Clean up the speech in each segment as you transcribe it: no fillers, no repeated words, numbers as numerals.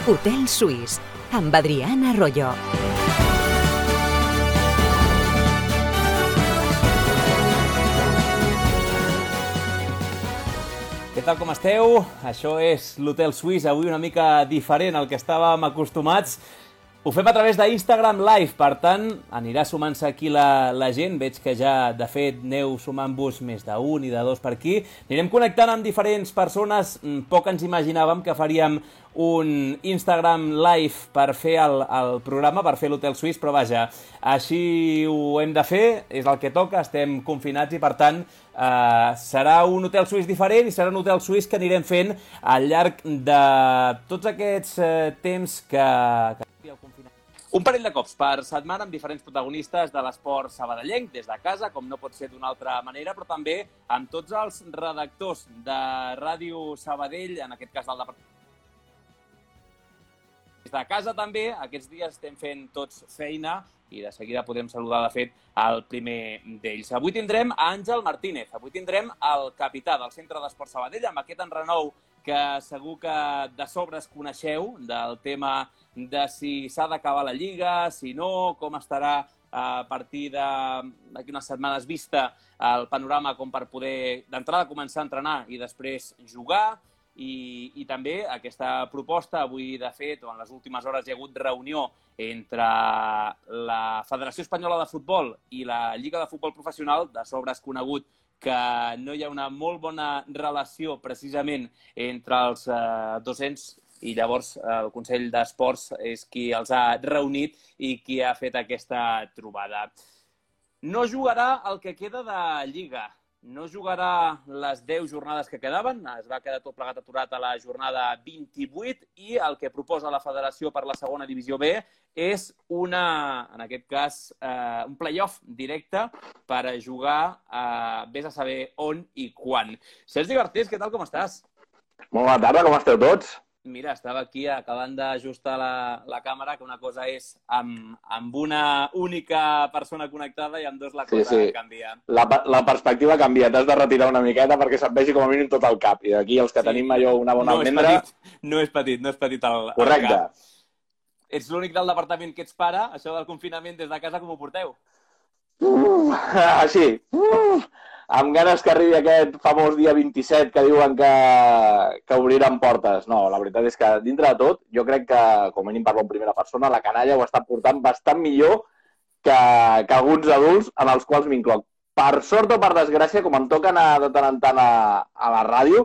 Hotel Suís, amb Adrián Arroyo. Què tal, com esteu? Això és l'Hotel Suís, avui una mica diferent al que estàvem acostumats. Ho fem a través d'Instagram Live, per tant, anirà sumant-se aquí la gent. Veig que ja, de fet, aneu sumant-vos més d'un i de dos per aquí. Anirem connectant amb diferents persones. Poc ens imaginàvem que faríem un Instagram Live per fer el programa, per fer l'Hotel Suís, però vaja, així ho hem de fer, és el que toca, estem confinats i, per tant, serà un Hotel Suís diferent i serà un Hotel Suís que anirem fent al llarg de tots aquests temps que un parell de cops per setmana amb diferents protagonistes de l'esport sabadellenc, des de casa, com no pot ser d'una altra manera, però també amb tots els redactors de Ràdio Sabadell, en aquest cas del departament. Des de casa també, aquests dies estem fent tots feina i de seguida podem saludar, de fet, el primer d'ells. Avui tindrem a Àngel Martínez, avui tindrem el capità del Centre d'Esport Sabadell, amb aquest enrenou que segur que de sobres coneixeu, del tema de si s'ha d'acabar la Lliga, si no, com estarà a partir d'aquí unes setmanes vista el panorama com per poder d'entrada començar a entrenar i després jugar. I també aquesta proposta, avui de fet, o en les últimes hores hi ha hagut reunió entre la Federació Espanyola de Futbol i la Lliga de Futbol Professional, de sobre és conegut que no hi ha una molt bona relació precisament entre els docents i llavors el Consell d'Esports és qui els ha reunit i qui ha fet aquesta trobada. No jugarà el que queda de Lliga. No jugarà les 10 jornades que quedaven, es va quedar tot plegat aturat a la jornada 28 i el que proposa la Federació per la segona divisió B és en aquest cas, un play-off directe per a jugar vés a saber on i quan. Sergi Garcés, què tal, com estàs? Molt bona tarda, com esteu tots? Mira, estava aquí acabant d'ajustar la càmera, que una cosa és amb una única persona connectada i amb dos la cosa canvia. La perspectiva canvia, t'has de retirar una miqueta perquè se't vegi com a mínim tot el cap. I aquí els que tenim allò una bona almendra... No és petit el correcte. Cap. Ets l'únic del departament que ets pare, això del confinament des de casa, com ho porteu? Així. Amb ganes que arribi aquest famós dia 27 que diuen que obriran portes. No, la veritat és que, dintre de tot, jo crec que, com a mínim parlo en primera persona, la canalla ho està portant bastant millor que alguns adults en els quals m'incloc. Per sort o per desgràcia, com em toca anar de tant en tant a la ràdio,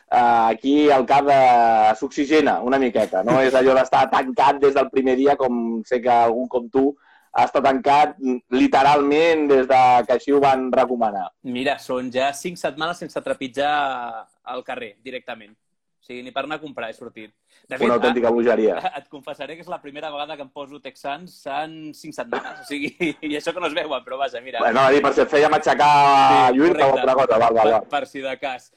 aquí el cap s'oxigena una miqueta. No és allò d'estar tancat des del primer dia, com sé que algú com tu ha estat tancat literalment des que així ho van recomanar. Mira, són ja 5 setmanes sense trepitjar al carrer, directament. O sigui, ni per anar a comprar he sortit. De fet, una autèntica bogeria. Et confessaré que és la primera vegada que em poso texans en 5 setmanes. O sigui, i això que no es veuen, però vaja, mira. No, per si et fèiem aixecar lluny o alguna cosa. Va. Per si de cas.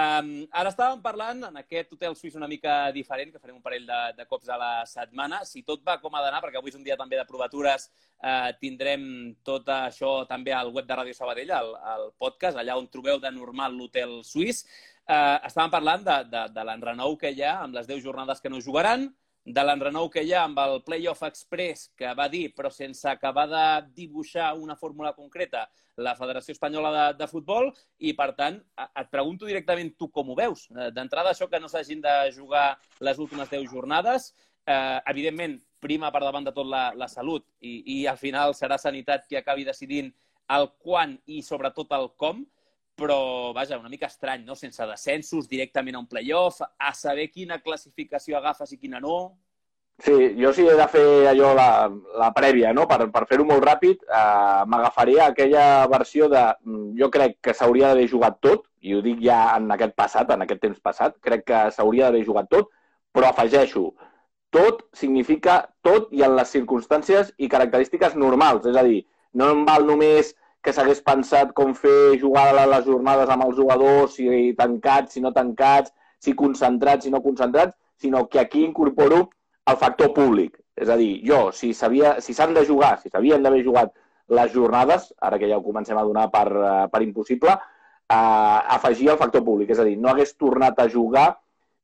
Ara estàvem parlant en aquest Hotel Suís una mica diferent, que farem un parell de cops a la setmana. Si tot va com ha d'anar, perquè avui és un dia també de provatures, tindrem tot això també al web de Ràdio Sabadell, al podcast, allà on trobeu de normal l'Hotel Suís. Estàvem parlant de l'enrenou que hi ha amb les 10 jornades que no jugaran, de l'enrenou que hi ha amb el Playoff Express, que va dir, però sense acabar de dibuixar una fórmula concreta, la Federació Espanyola de Futbol, i, per tant, et pregunto directament tu com ho veus. D'entrada, això que no s'hagin de jugar les últimes 10 jornades, evidentment, prima per davant de tot la salut, i al final serà Sanitat qui acabi decidint el quan i, sobretot, el com, però, vaja, una mica estrany, no? Sense descensos, directament a un play-off, a saber quina classificació agafes i quina no. Sí, jo sí he de fer allò, la prèvia, no? Per fer-ho molt ràpid, m'agafaré aquella versió de... Jo crec que s'hauria d'haver jugat tot, i ho dic ja en aquest temps passat, crec que s'hauria d'haver jugat tot, però afegeixo, tot significa tot i en les circumstàncies i característiques normals, és a dir, no em val només que s'hagués pensat com fer jugar les jornades amb els jugadors, si tancats, si no tancats, si concentrats, si no concentrats, sinó que aquí incorporo el factor públic. És a dir, jo, si s'han de jugar, si s'havien d'haver jugat les jornades, ara que ja ho comencem a donar per impossible, afegir el factor públic. És a dir, no hagués tornat a jugar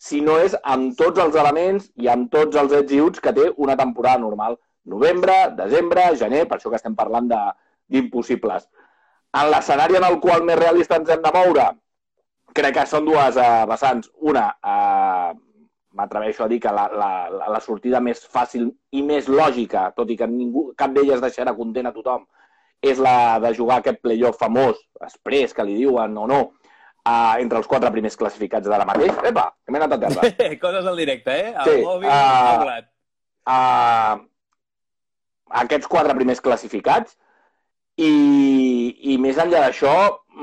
si no és amb tots els elements i amb tots els ets i uts que té una temporada normal. Novembre, desembre, gener, per això que estem parlant d'impossibles. En l'escenari en el qual més realista ens hem de moure, crec que són dues vessants. Una, m'atreveixo a dir que la sortida més fàcil i més lògica, tot i que cap d'elles deixarà content a tothom, és la de jugar aquest playoff famós, express, que li diuen o no, entre els 4 primers classificats d'ara mateix. Epa, que m'he anat a terra. Coses al directe, eh? El mòbil doblat. Aquests 4 primers classificats i més enllà d'això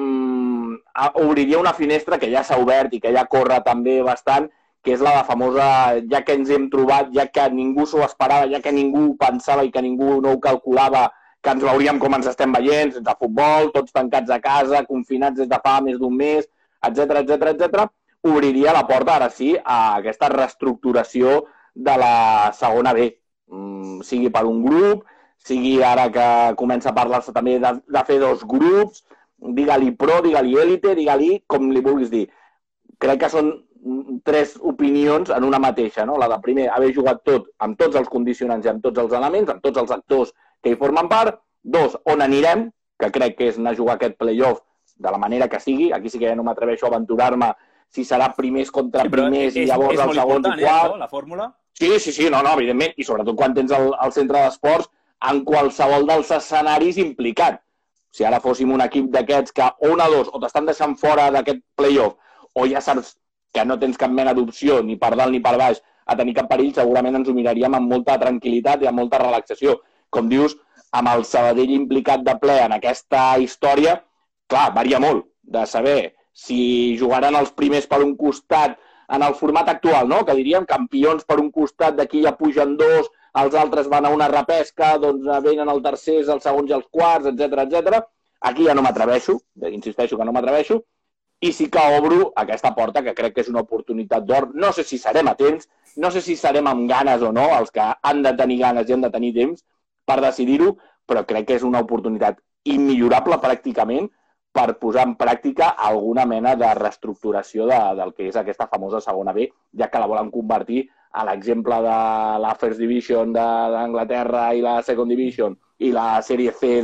obriria una finestra que ja s'ha obert i que ja corre també bastant, que és la famosa, ja que ens hem trobat, ja que ningú s'ho esperava, ja que ningú pensava i que ningú no ho calculava, que ens veuríem com ens estem veient, sense futbol, tots tancats a casa, confinats des de fa més d'un mes, etc. Obriria la porta, ara sí, a aquesta reestructuració de la segona B. Sigui per un grup, sigui ara que comença a parlar-se també de fer 2 grups, digue-li pro, digue-li élite, digue-li com li vulguis dir. Crec que són 3 opinions en una mateixa, no? La de primer, haver jugat tot amb tots els condicionants i amb tots els elements, amb tots els actors que hi formen part. 2, on anirem, que crec que és anar a jugar aquest playoff de la manera que sigui. Aquí sí que ja no m'atreveixo a aventurar-me si serà primers contra primers i llavors els segons i quarts. La fórmula? Sí, no, evidentment. I sobretot quan tens el centre d'esports en qualsevol dels escenaris implicat. Si ara fóssim un equip d'aquests que o 1 o 2 o t'estan deixant fora d'aquest playoff o ja saps que no tens cap mena d'opció ni per dalt ni per baix a tenir cap perill, segurament ens ho miraríem amb molta tranquil·litat i amb molta relaxació. Com dius, amb el Sabadell implicat de ple en aquesta història, clar, varia molt de saber si jugaran els primers per un costat en el format actual, no? Que diríem campions per un costat, d'aquí ja pugen 2, els altres van a una repesca, doncs venen els tercers, els segons i els quarts, etc. Aquí ja no m'atreveixo, insisteixo que no m'atreveixo, i sí que obro aquesta porta, que crec que és una oportunitat d'or. No sé si serem a temps, no sé si serem amb ganes o no, els que han de tenir ganes i han de tenir temps per decidir-ho, però crec que és una oportunitat immillorable pràcticament per posar en pràctica alguna mena de reestructuració del que és aquesta famosa segona B, ja que la volen convertir a l'exemple de la First Division d'Anglaterra i la Second Division i la Sèrie C.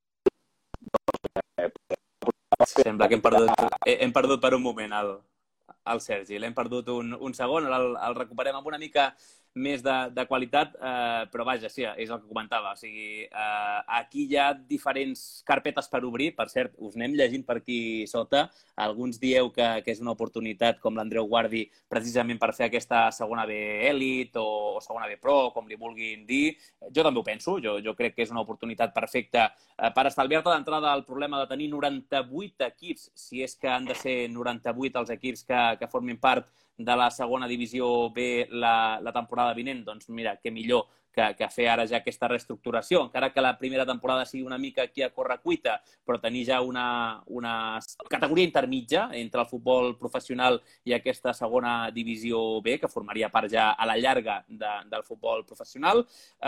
Sembla que hem perdut per un moment el Sergi. L'hem perdut un segon, ara el recuperem amb una mica més de qualitat, però vaja, sí, és el que comentava. O sigui, aquí hi ha diferents carpetes per obrir. Per cert, us anem llegint per aquí sota. Alguns dieu que és una oportunitat, com l'Andreu Guardi, precisament per fer aquesta segona B Elite o segona B Pro, com li vulguin dir. Jo també ho penso. Jo crec que és una oportunitat perfecta per estalviar-te d'entrada el problema de tenir 98 equips, si és que han de ser 98 els equips que formin part de la segona divisió B la temporada vinent. Doncs mira, què millor que fer ara ja aquesta reestructuració, encara que la primera temporada sigui una mica aquí a correcuita, però tenir ja una categoria intermitja entre el futbol professional i aquesta segona divisió B, que formaria part ja a la llarga del futbol professional.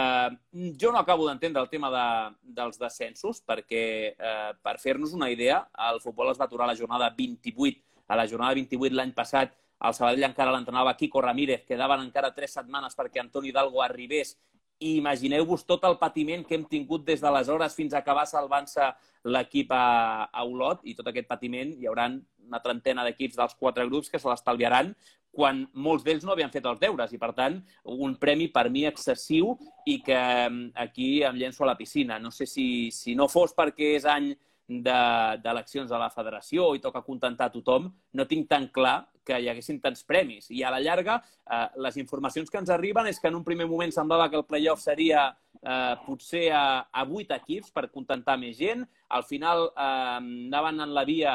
Jo no acabo d'entendre el tema dels descensos, perquè per fer-nos una idea, el futbol es va aturar a la jornada 28. A la jornada 28 l'any passat el Sabadell encara l'entrenava Quico Ramírez, quedaven encara 3 setmanes perquè Antoni Hidalgo arribés, i imagineu-vos tot el patiment que hem tingut des d'aleshores fins a acabar salvant-se l'equip a Olot, i tot aquest patiment hi haurà una trentena d'equips dels 4 grups que se l'estalviaran quan molts d'ells no havien fet els deures, i per tant un premi per mi excessiu i que aquí em llenço a la piscina. No sé si no fos perquè és any d'eleccions de la federació i toca contentar a tothom, no tinc tan clar que hi haguessin tants premis. I a la llarga, les informacions que ens arriben és que en un primer moment semblava que el playoff seria potser a 8 equips per contentar més gent. Al final anaven en la via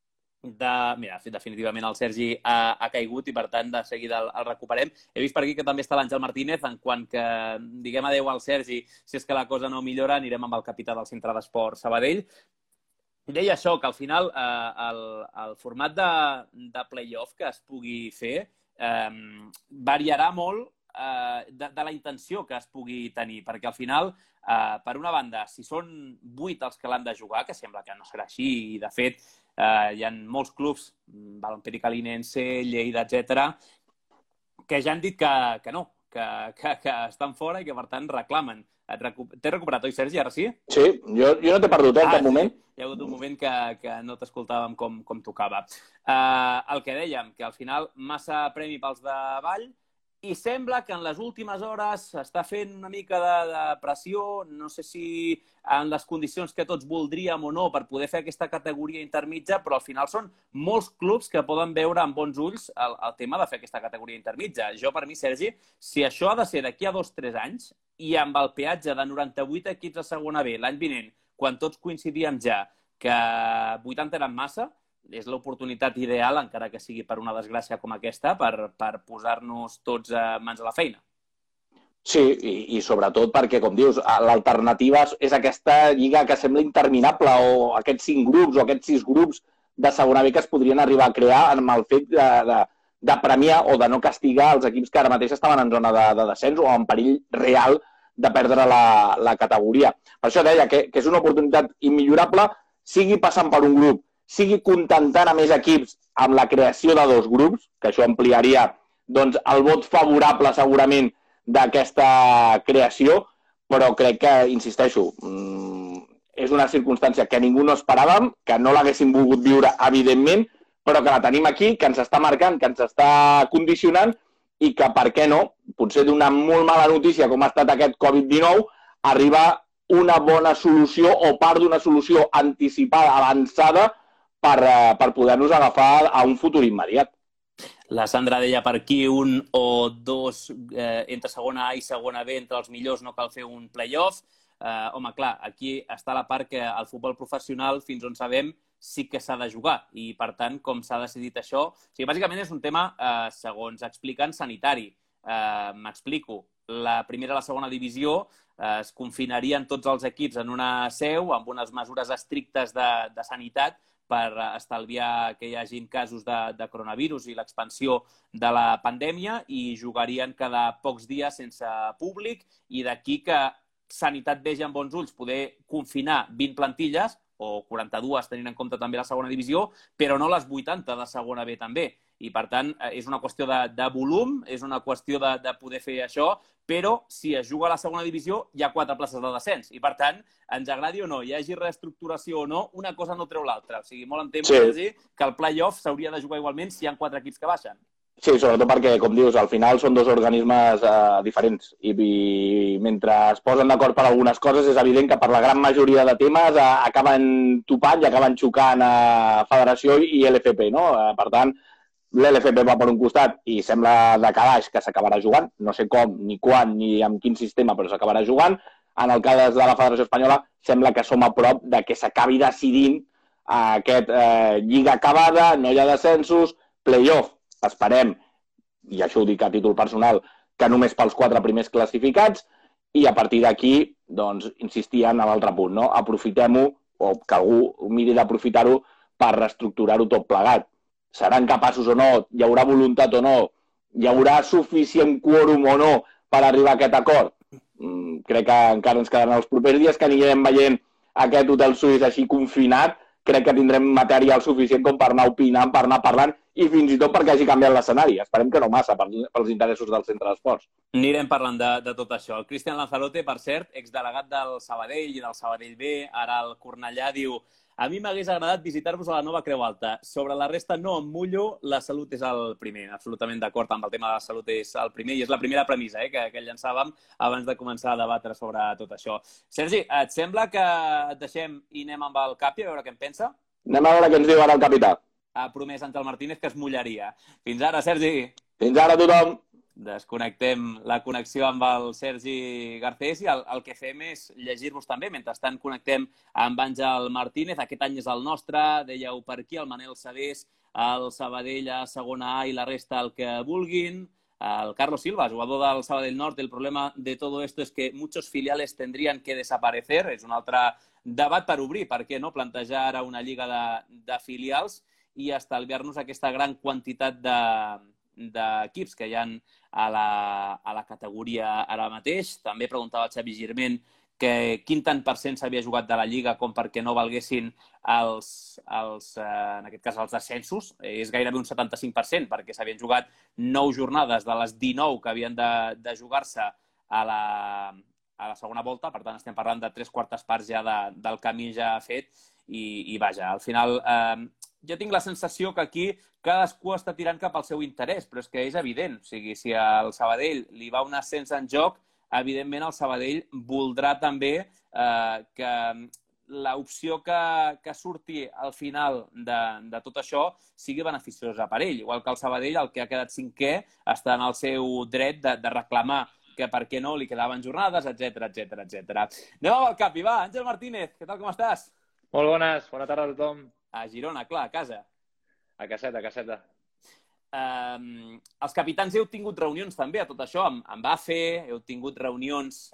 Mira, definitivament el Sergi ha caigut i, per tant, de seguida el recuperem. He vist per aquí que també està l'Àngel Martínez. En quant que diguem adeu al Sergi, si és que la cosa no millora, anirem amb el capità del Centre d'Esport Sabadell. Deia això, que al final el format de playoff que es pugui fer variarà molt de la intenció que es pugui tenir, perquè al final, per una banda, si són 8 els que l'han de jugar, que sembla que no serà així, i de fet hi ha molts clubs, Balompié Calinense, Lleida, etc., que ja han dit que no, que estan fora i que, per tant, reclamen. T'he recuperat, oi, Sergi? Ara sí? Sí, jo no t'he perdut en cap moment. Hi ha hagut un moment que no t'escoltàvem com tocava. El que dèiem, que al final massa premi pels de Vall, i sembla que en les últimes hores s'està fent una mica de pressió, no sé si en les condicions que tots voldríem o no per poder fer aquesta categoria intermitja, però al final són molts clubs que poden veure amb bons ulls el tema de fer aquesta categoria intermitja. Jo, per mi, Sergi, si això ha de ser d'aquí a 2 o 3 anys i amb el peatge de 98 equips a segona B l'any vinent, quan tots coincidíem ja que 80 eren massa, és l'oportunitat ideal, encara que sigui per una desgràcia com aquesta, per posar-nos tots mans a la feina. Sí, i sobretot perquè, com dius, l'alternativa és aquesta lliga que sembla interminable, o aquests 5 grups o aquests 6 grups de segona B que es podrien arribar a crear amb el fet de premiar o de no castigar els equips que ara mateix estaven en zona de descens o en perill real de perdre la categoria. Per això deia que és una oportunitat immillorable, sigui passant per un grup, sigui contentant a més equips amb la creació de 2 grups, que això ampliaria doncs, el vot favorable segurament d'aquesta creació, però crec que, insisteixo, és una circumstància que ningú no esperàvem, que no l'haguéssim volgut viure, evidentment, però que la tenim aquí, que ens està marcant, que ens està condicionant i que, per què no, potser d'una molt mala notícia com ha estat aquest Covid-19, arriba una bona solució o part d'una solució anticipada, avançada, per poder-nos agafar a un futur immediat. La Sandra deia per aquí 1 o 2 entre segona A i segona B, entre els millors no cal fer un play-off. Home, clar, aquí està la part que el futbol professional, fins on sabem, sí que s'ha de jugar. I, per tant, com s'ha decidit això... O sigui, bàsicament és un tema, segons expliquen, sanitari. M'explico. La primera i la segona divisió es confinarien tots els equips en una seu amb unes mesures estrictes de sanitat per estalviar que hi hagin casos de coronavirus i l'expansió de la pandèmia, i jugarien cada pocs dies sense públic, i d'aquí que Sanitat vegi amb bons ulls poder confinar 20 plantilles, o 42 tenint en compte també la segona divisió, però no les 80 de segona B també. I, per tant, és una qüestió de volum, és una qüestió de poder fer això, però si es juga a la segona divisió hi ha 4 places de descens. I, per tant, ens agradi o no, hi hagi reestructuració o no, una cosa no treu l'altra. O sigui, molt em temo, Sergi, que el play-off s'hauria de jugar igualment si hi ha 4 equips que baixen. Sí, sobretot perquè, com dius, al final són 2 organismes diferents i mentre es posen d'acord per algunes coses és evident que per la gran majoria de temes acaben topant i acaben xocant a Federació i LFP, no? Per tant, l'LFP va per un costat i sembla de calaix que s'acabarà jugant, no sé com, ni quan, ni amb quin sistema, però s'acabarà jugant. En el cas de la Federació Espanyola sembla que som a prop de que s'acabi decidint aquest lliga acabada, no hi ha descensos, play-off. Esperem, i això ho dic a títol personal, que només pels 4 primers classificats, i a partir d'aquí, doncs, insistir en l'altre punt, no? Aprofitem-ho, o que algú miri d'aprofitar-ho per reestructurar-ho tot plegat. Seran capaços o no, hi haurà voluntat o no, hi haurà suficient quòrum o no per arribar a aquest acord? Crec que encara ens quedaran els propers dies que anirem veient aquest hotel suís així confinat. Crec que tindrem material suficient com per anar opinant, per anar parlant, i fins i tot perquè hagi canviat l'escenari. Esperem que no massa pels interessos del centre d'esports. Anirem parlant de tot això. El Cristian Lanzarote, per cert, exdelegat del Sabadell i del Sabadell B, ara el Cornellà, diu: a mi m'hagués agradat visitar-vos a la nova Creu Alta. Sobre la resta no em mullo, la salut és el primer. Absolutament d'acord amb el tema de la salut és el primer, i és la primera premissa que llançàvem abans de començar a debatre sobre tot això. Sergi, et sembla que et deixem i anem amb el Capi a veure què en pensa? Anem a veure què ens diu ara el capità. Ha promès Àngel Martínez que es mullaria. Fins ara, Sergi. Fins ara, tothom. Desconnectem la connexió amb el Sergi Garcés i el que fem és llegir-vos també. Mentrestant connectem amb Àngel Martínez. Aquest any és el nostre, dèieu per aquí, el Manel Cedés, el Sabadell a segona A i la resta el que vulguin. El Carlos Silva, jugador del Sabadell Nord, el problema de todo esto es que muchos filiales tendrían que desaparecer. És un altre debat per obrir. Per què no plantejar ara una lliga de filials i estalviar-nos aquesta gran quantitat d'equips que hi ha a la categoria ara mateix. També preguntava el Xavi Girment quin tant per cent s'havia jugat de la Lliga com perquè no valguessin en aquest cas, els ascensos. És gairebé un 75%, perquè s'havien jugat 9 jornades de les 19 que havien de jugar-se a la segona volta. Per tant, estem parlant de 3/4 parts ja del camí ja fet. I vaja, al final, jo tinc la sensació que aquí cadascú està tirant cap al seu interès, però és que és evident. O sigui, si al Sabadell li va un ascens en joc, evidentment el Sabadell voldrà també que l'opció que surti al final de tot això sigui beneficiosa per ell. Igual que el Sabadell, el que ha quedat cinquè, està en el seu dret de reclamar que per què no li quedaven jornades, etc. Anem amb el Capi, va. Àngel Martínez, què tal, com estàs? Molt bones, bona tarda a tothom. A Girona, clar, a casa. A caseta. Els capitans heu tingut reunions també a tot això, amb AFE, heu tingut reunions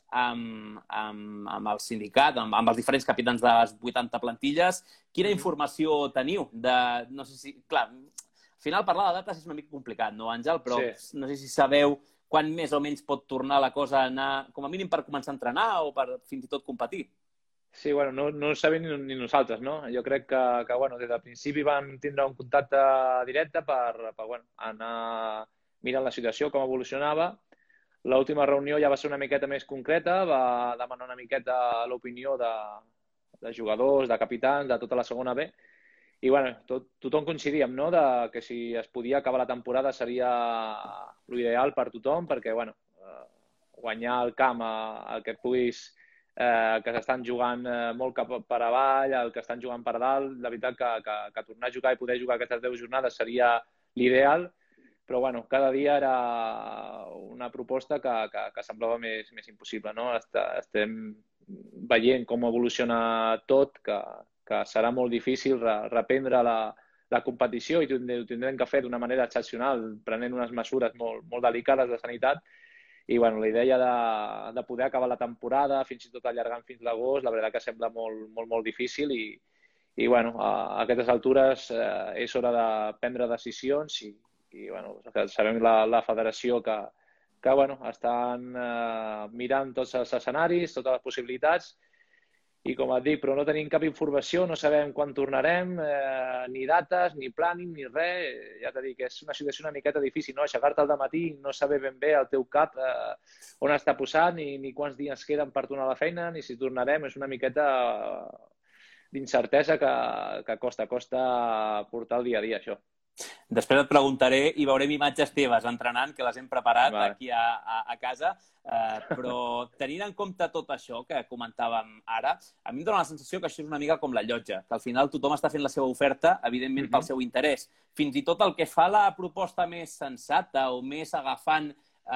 amb el sindicat, amb els diferents capitans de les 80 plantilles. Quina informació teniu? No sé si... Clar, al final parlar de dates és una mica complicat, no, Àngel? Però sí. No sé si sabeu quan més o menys pot tornar la cosa a anar, com a mínim per començar a entrenar o per fins i tot competir. Sí, bueno, no ho sabem ni nosaltres, no? Jo crec que bueno, des del principi vam tindre un contacte directe per bueno, anar mirant la situació, com evolucionava. L'última reunió ja va ser una miqueta més concreta, va demanar una miqueta l'opinió de jugadors, de capitans, de tota la segona B. I bueno, tothom coincidíem, no?, de que si es podia acabar la temporada seria l'ideal per tothom, perquè bueno, guanyar el camp, el que puguis... que s'estan jugant molt cap per avall, el que estan jugant per dalt, la veritat que tornar a jugar i poder jugar aquestes 10 jornades seria l'ideal, però bueno, cada dia era una proposta que semblava més impossible, no? Estem veient com evoluciona tot, que serà molt difícil reprendre la competició i ho tindrem que fer d'una manera excepcional, prenent unes mesures molt delicades de sanitat. I bueno, la idea de poder acabar la temporada, fins i tot allargant fins l'agost, la veritat que sembla molt difícil i bueno, a aquestes altures és hora de prendre decisions i bueno, sabem la federació que bueno, estan mirant tots els escenaris, totes les possibilitats i com et dic, però no tenim cap informació, no sabem quan tornarem, ni dates, ni planning, ni res. Ja t'he dit que és una situació una miqueta difícil, no? Aixecar-te al matí i no saber ben bé al teu cap on està posat, ni quants dies queden per tornar a la feina, ni si tornarem. És una miqueta d'incertesa que costa portar el dia a dia, això. Després et preguntaré i veurem imatges teves entrenant, que les hem preparat aquí a casa, però tenint en compte tot això que comentàvem ara, a mi em dóna la sensació que això és una mica com la llotja, que al final tothom està fent la seva oferta, evidentment pel seu interès. Fins i tot el que fa la proposta més sensata o més agafant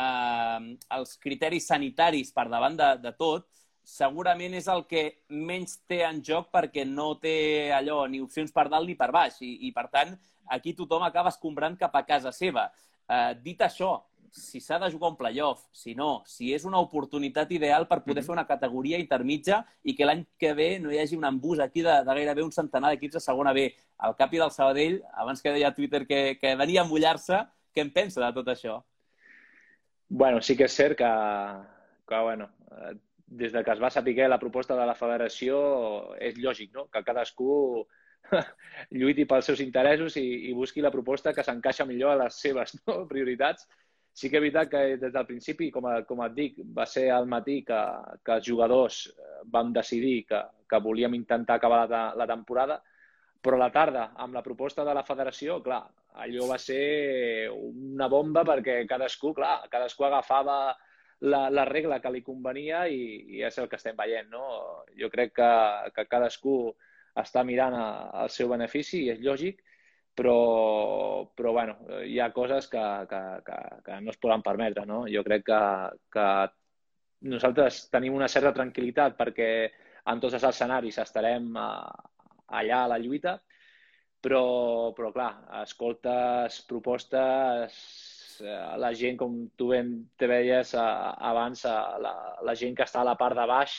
els criteris sanitaris per davant de tot, segurament és el que menys té en joc perquè no té allò ni opcions per dalt ni per baix i per tant, aquí tothom acaba escombrant cap a casa seva. Dit això, si s'ha de jugar un playoff, si no, si és una oportunitat ideal per poder fer una categoria intermitja i que l'any que ve no hi hagi un embús aquí de gairebé un centenar d'equips de segona B. El Capi del Sabadell, abans que deia a Twitter que venia a mullar-se, què en pensa de tot això? Bueno, sí que és cert que bueno, des que es va saber la proposta de la federació és lògic, no?, que cadascú lluiti pels seus interessos i busqui la proposta que s'encaixa millor a les seves prioritats. Sí que és veritat que des del principi, com et dic, va ser al matí que els jugadors vam decidir que volíem intentar acabar la temporada, però a la tarda, amb la proposta de la federació, clar, allò va ser una bomba perquè cadascú agafava la regla que li convenia i és el que estem veient, no? Jo crec que cadascú està mirant el seu benefici i és lògic, però bueno, hi ha coses que no es poden permetre, no? Jo crec que nosaltres tenim una certa tranquil·litat perquè en tots els escenaris estarem allà a la lluita, però clar, escoltes propostes, la gent, com tu te veies abans, la gent que està a la part de baix,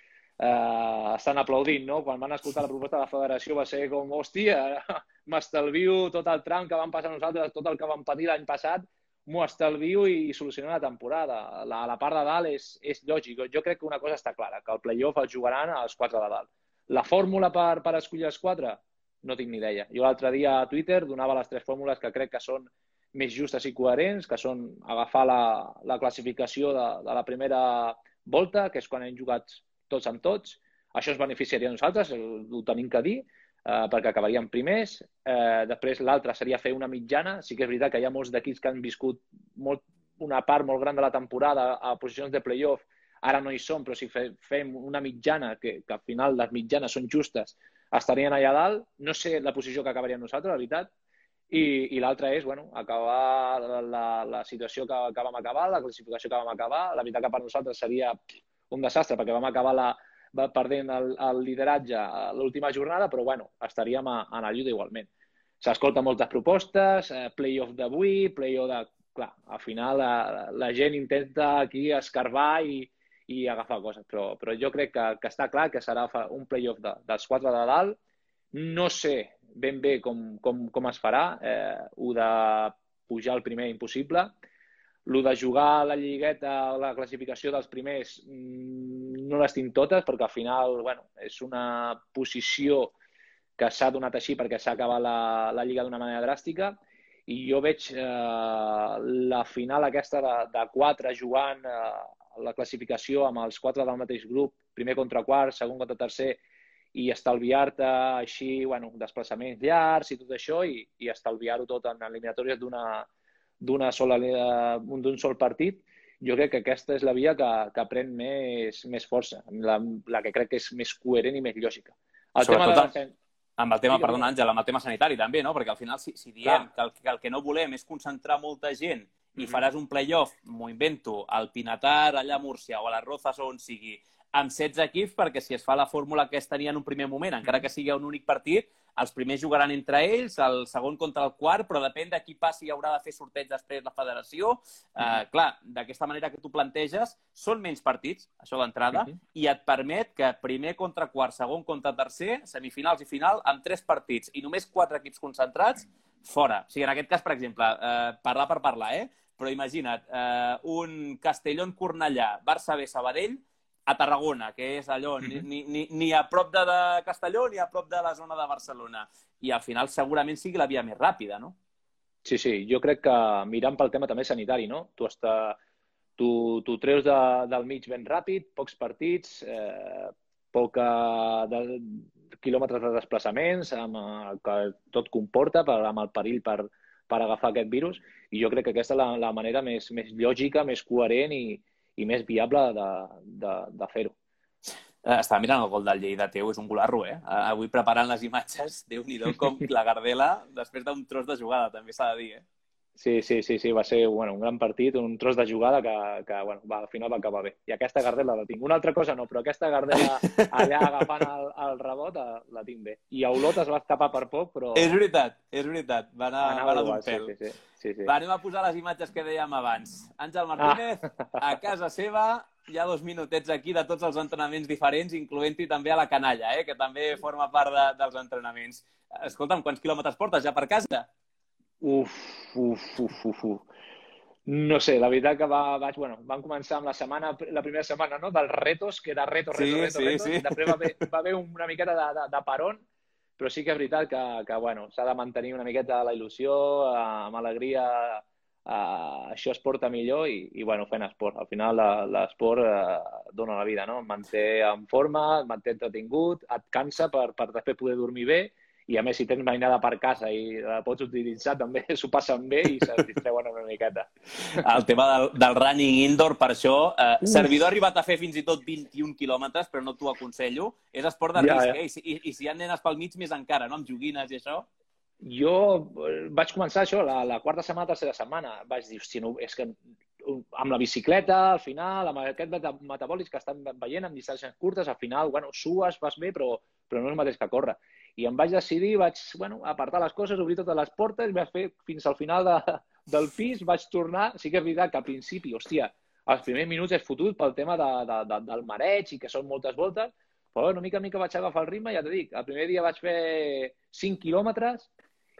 estan aplaudint, no? Quan van escoltar la proposta de la federació va ser com, hòstia, m'estalvio tot el tram que vam passar nosaltres, tot el que vam patir l'any passat, m'ho estalvio i soluciono la temporada. La part de dalt és lògic. Jo crec que una cosa està clara, que el play-off el jugaran els 4 de dalt. La fórmula per escollir els 4? No tinc ni idea. Jo l'altre dia a Twitter donava les 3 fórmules que crec que són més justes i coherents, que són agafar la classificació de la primera volta, que és quan hem jugat tots amb tots. Això ens beneficiaria a nosaltres, ho tenim que dir, perquè acabaríem primers. Després l'altre seria fer una mitjana. Sí que és veritat que hi ha molts d'equips que han viscut una part molt gran de la temporada a posicions de play-off. Ara no hi som, però si fem una mitjana, que al final les mitjanes són justes, estarien allà dalt. No sé la posició que acabaríem nosaltres, la veritat. I l'altra és acabar la situació que vam acabar, la classificació que vam acabar. La veritat que per nosaltres seria un desastre, perquè vam acabar perdent el lideratge a l'última jornada, però estaríem en la lluita igualment. S'escolten moltes propostes, play-off d'avui, play-off de... Clar, al final la gent intenta aquí escarbar i agafar coses, però jo crec que està clar que serà un play-off dels 4 de dalt. No sé ben bé com es farà, ho de pujar el primer impossible. Lo de jugar la lligueta o la classificació dels primers no les tinc totes, perquè al final és una posició que s'ha donat així perquè s'ha acabat la lliga d'una manera dràstica, i jo veig la final aquesta de 4 jugant la classificació amb els 4 del mateix grup, primer contra quart, segon contra tercer, i estalviar-te així desplaçaments llargs i tot això, i estalviar-ho tot en eliminatòries d'un sol partit. Jo crec que aquesta és la via que pren més força, la que crec que és més coherent i més lògica. Amb el tema, perdona, Àngel, amb el tema sanitari també, no? Perquè al final, si diem que el que no volem és concentrar molta gent i faràs un play-off, m'ho invento, al Pinatar, allà a Múrcia o a les Rozas o on sigui, amb 16 equips, perquè si es fa la fórmula que es tenia en un primer moment, encara que sigui un únic partit, els primers jugaran entre ells, el segon contra el quart, però depèn de qui passi, haurà de fer sorteig després la federació. Clar, d'aquesta manera que tu planteges, són menys partits, això d'entrada, i et permet que primer contra quart, segon contra tercer, semifinals i final, amb 3 partits i només 4 equips concentrats, fora. O sigui, en aquest cas, per exemple, parlar per parlar, però imagina't, un Castellón-Cornellà, Barça B Sabadell, a Tarragona, que és allò, ni a prop de Castelló ni a prop de la zona de Barcelona. I al final segurament sigui la via més ràpida, no? Sí, jo crec que mirant pel tema també sanitari, no? Tu treus del mig ben ràpid, pocs partits, quilòmetres de desplaçaments, amb el que tot comporta, amb el perill per agafar aquest virus, i jo crec que aquesta és la manera més lògica, més coherent i més viable de fer-ho. Estava mirant el gol del Lleida teu, és un golarro, Avui preparant les imatges, Déu-n'hi-do com la Gardela, després d'un tros de jugada, també s'ha de dir, Sí, va ser un gran partit, un tros de jugada que al final va acabar bé. I aquesta Gardela la tinc. Una altra cosa no, però aquesta Gardela allà agafant el rebot la tinc bé. I a Olot es va escapar per poc, però... És veritat. Va anar d'un pèl. Sí. Va, anem a posar les imatges que dèiem abans. Àngel Martínez, a casa seva, hi ha 2 minutets aquí de tots els entrenaments diferents, incloent-hi també a la canalla, que també forma part dels entrenaments. Escolta'm, quants quilòmetres portes ja per casa? No sé, la veritat que vam començar amb la primera setmana, no? Dels retos, que era retos. Sí. Després va haver una miqueta de parón, però sí que és veritat que s'ha de mantenir una miqueta la il·lusió, amb alegria, això es porta millor i fent esport. Al final l'esport dona la vida, no? Et manté en forma, et manté entretingut, et cansa per després poder dormir bé. I a més, si tens mainada per casa i la pots utilitzar, també s'ho passen bé i se'ls distreuen una miqueta. El tema del running indoor, per això, servidor ha arribat a fer fins i tot 21 quilòmetres, però no t'ho aconsello. És esport de risc, i si hi ha nenes pel mig, més encara, no? Amb joguines i això. Jo vaig començar això, la quarta setmana, tercera setmana. Vaig dir, hòstia, no, és que amb la bicicleta, al final, amb aquest metabòlics que estan veient amb distàncies curtes, al final, sues, vas bé, però no és el mateix que córrer. I em vaig decidir, vaig apartar les coses, obrir totes les portes, vaig fer fins al final del pis, vaig tornar. Sí que és veritat que al principi, hòstia, els primers minuts és fotut pel tema del mareig i que són moltes voltes, però mica en mica vaig agafar el ritme, ja t'ho dic. El primer dia vaig fer 5 quilòmetres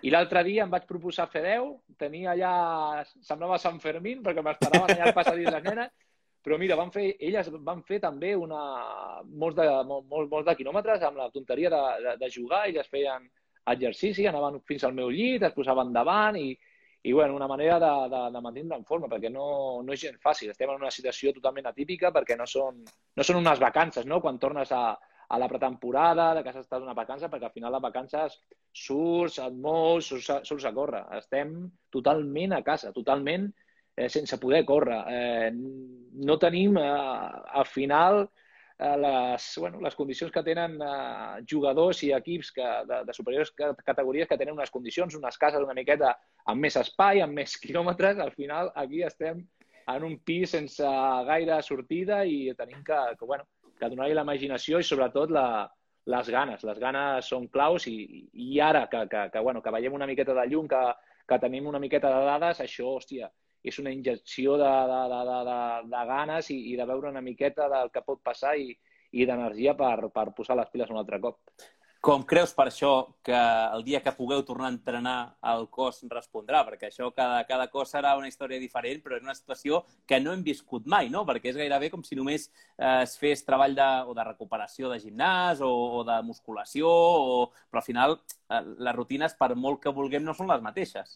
I l'altre dia em vaig proposar fer 10, tenia allà, semblava Sant Fermín, perquè m'esperaven allà al passadís les nenes, però mira, elles van fer també molts de quilòmetres amb la tonteria de jugar, elles feien exercici, anaven fins al meu llit, es posaven davant i bueno, una manera de mantenir en forma, perquè no és gens fàcil. Estem en una situació totalment atípica perquè no són unes vacances, no? Quan tornes a la pretemporada, de que has estat una vacança, perquè al final les vacances surts, et mous, surts a córrer. Estem totalment a casa, totalment sense poder córrer. No tenim, al final, les condicions que tenen jugadors i equips de superiors categories que tenen unes condicions, unes cases una miqueta amb més espai, amb més quilòmetres. Al final, aquí estem en un pis sense gaire sortida i tenim que donar-hi la imaginació i, sobretot, les ganes. Les ganes són claus i ara que veiem una miqueta de llum, que tenim una miqueta de dades, això, hòstia, és una injecció de ganes i de veure una miqueta del que pot passar i d'energia per posar les piles un altre cop. Com creus per això que el dia que pugueu tornar a entrenar el cos respondrà? Perquè això, cada cos serà una història diferent, però és una situació que no hem viscut mai, no? Perquè és gairebé com si només es fes treball de recuperació de gimnàs o de musculació, però al final les rutines, per molt que vulguem, no són les mateixes.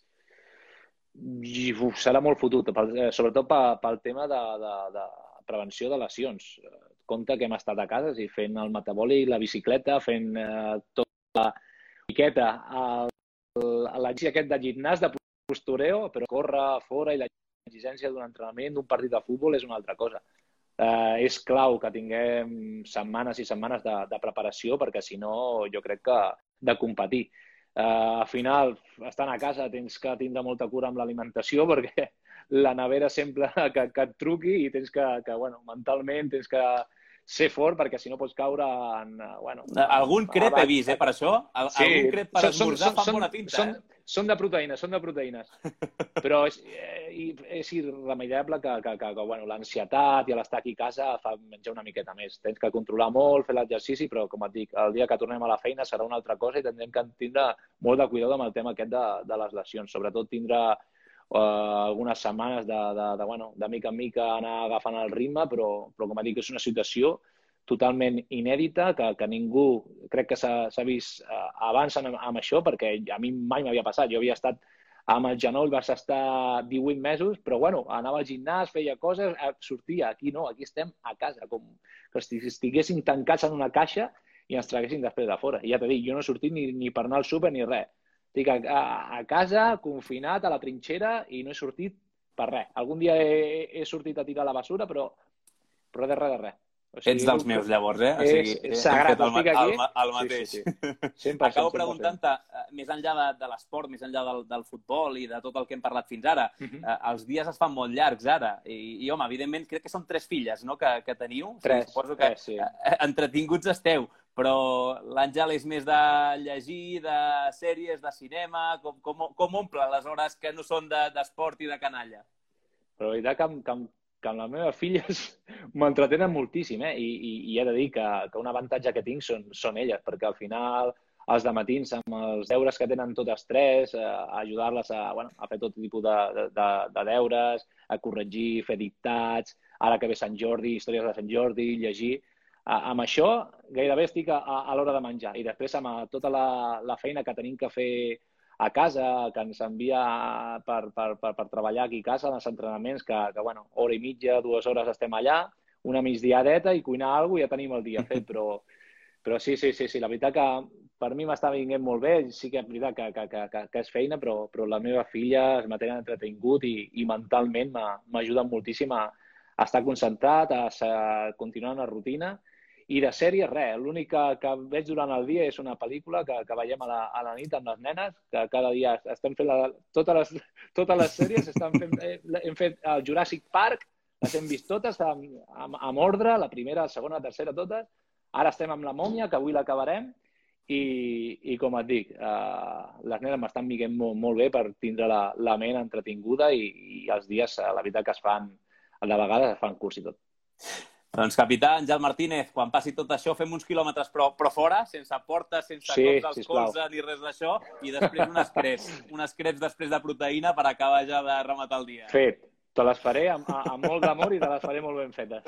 Serà molt fotut, sobretot pel tema de prevenció de lesions. Compte que hem estat a casa fent el metabòlic, la bicicleta, fent tota la miqueta, l'exigència aquest de gimnàs, de postureo, però córrer fora i l'exigència d'un entrenament, d'un partit de futbol és una altra cosa. És clau que tinguem setmanes i setmanes de preparació, perquè si no, jo crec que de competir. Al final, estant a casa tens que tindre molta cura amb l'alimentació perquè la nevera sempre que et truqui i tens que mentalment tens que ser fort perquè si no pots caure en... Algun crep he vist, per això? Algun crep per esmorzar fa bona pinta, Són de proteïnes. Però és irremeiable que l'ansietat i l'estar aquí a casa fa menjar una miqueta més. Tens que controlar molt, fer l'exercici, però, com et dic, el dia que tornem a la feina serà una altra cosa i tindrem que tindre molt de cuidado amb el tema aquest de les lesions. Sobretot tindre algunes setmanes de mica en mica anar agafant el ritme, però com et dic, és una situació totalment inèdita, que ningú crec que s'ha vist abans amb això, perquè a mi mai m'havia passat. Jo havia estat amb el genoll, vas estar 18 mesos, però anava al gimnàs, feia coses, sortia. Aquí no, aquí estem a casa, com si estiguessin tancats en una caixa i ens traguessin després de fora. I ja t'he dit, jo no he sortit ni per anar al súper ni res. Estic a casa, confinat, a la trinxera, i no he sortit per res. Algun dia he sortit a tirar la basura, però de res. O sigui, ets dels meus, llavors, eh? És sagrat, estic aquí. El mateix. Sí. Acabo preguntant-te, més enllà de l'esport, més enllà del futbol i de tot el que hem parlat fins ara, els dies es fan molt llargs ara. I home, evidentment, crec que són 3 filles, no?, que teniu. 3. Suposo que entretinguts esteu, però l'Àngel és més de llegir, de sèries, de cinema. Com omple les hores que no són d'esport i de canalla? Però la veritat que amb les meves filles m'entretenen moltíssim, i he de dir que un avantatge que tinc són elles, perquè al final els dematins amb els deures que tenen totes 3, ajudar-les a fer tot tipus de deures, a corregir, fer dictats, ara que ve Sant Jordi, històries de Sant Jordi, llegir. Amb això gairebé estic a l'hora de menjar, i després amb tota la feina que tenim que fer a casa, que ens envia per treballar aquí a casa, en els entrenaments, que hora i mitja, 2 hores estem allà, una migdiadeta i cuinar alguna cosa i ja tenim el dia fet, però sí, la veritat que per mi m'està venint molt bé, sí que és veritat que és feina, però la meva filla es mantenen entretingut i mentalment m'ajuda moltíssim a estar concentrat, a continuar una rutina. I de sèries, res. L'únic que veig durant el dia és una pel·lícula que veiem a la nit amb les nenes, que cada dia estem fent totes les sèries. Hem fet el Jurassic Park, les hem vist totes amb ordre, la primera, la segona, la tercera, totes. Ara estem amb La Mòmia, que avui l'acabarem, i com et dic, les nenes m'estan miguent molt bé per tindre la ment entretinguda i els dies, la veritat, que de vegades es fan curts i tot. Doncs capità Àngel Martínez, quan passi tot això fem uns quilòmetres però fora, sense portes, sense cops als colze ni res d'això, i després unes creps després de proteïna per acabar ja de rematar el dia. Fet. Te les faré amb molt d'amor i te les faré molt ben fetes.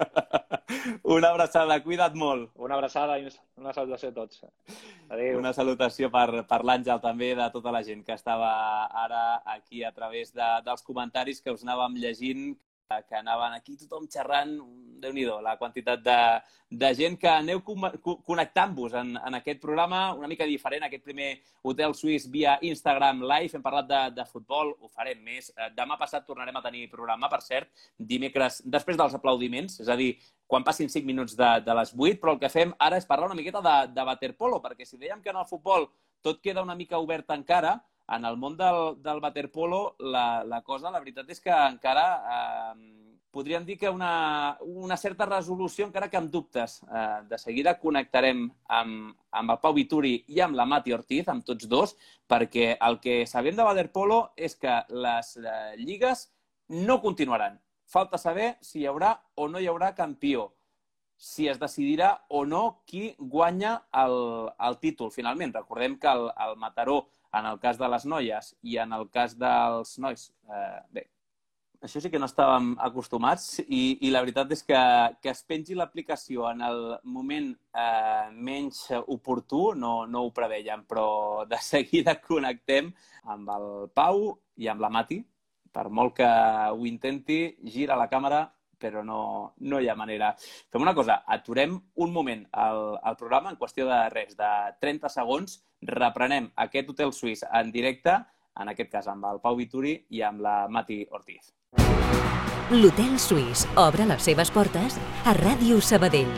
Una abraçada, cuida't molt. Una abraçada i una salutació a tots. Adéu. Una salutació per l'Àngel també, de tota la gent que estava ara aquí a través dels comentaris que us anàvem llegint, que anaven aquí tothom xerrant, Déu-n'hi-do, la quantitat de gent que aneu connectant-vos en aquest programa una mica diferent, aquest primer Hotel Suís via Instagram Live. Hem parlat de futbol, ho farem més. Demà passat tornarem a tenir programa, per cert, dimecres, després dels aplaudiments, és a dir, quan passin 5 minuts de les 8, però el que fem ara és parlar una miqueta de waterpolo, perquè si dèiem que en el futbol tot queda una mica obert encara, en el món del waterpolo la cosa, la veritat és que encara podríem dir que una certa resolució encara que amb dubtes. De seguida connectarem amb el Pau Vituri i amb la Mati Ortiz, amb tots dos, perquè el que sabem de waterpolo és que les lligues no continuaran. Falta saber si hi haurà o no hi haurà campió, si es decidirà o no qui guanya el títol. Finalment, recordem que el Mataró, en el cas de les noies i en el cas dels nois, bé, això sí que no estàvem acostumats i la veritat és que es pengi l'aplicació en el moment menys oportú no ho preveiem, però de seguida connectem amb el Pau i amb la Mati. Per molt que ho intenti, gira la càmera, però no hi ha manera. Fem una cosa, aturem un moment el programa en qüestió de res, de 30 segons, reprenem aquest Hotel Suís en directe, en aquest cas amb el Pau Vituri i amb la Mati Ortiz. L'Hotel Suís obre les seves portes a Ràdio Sabadell.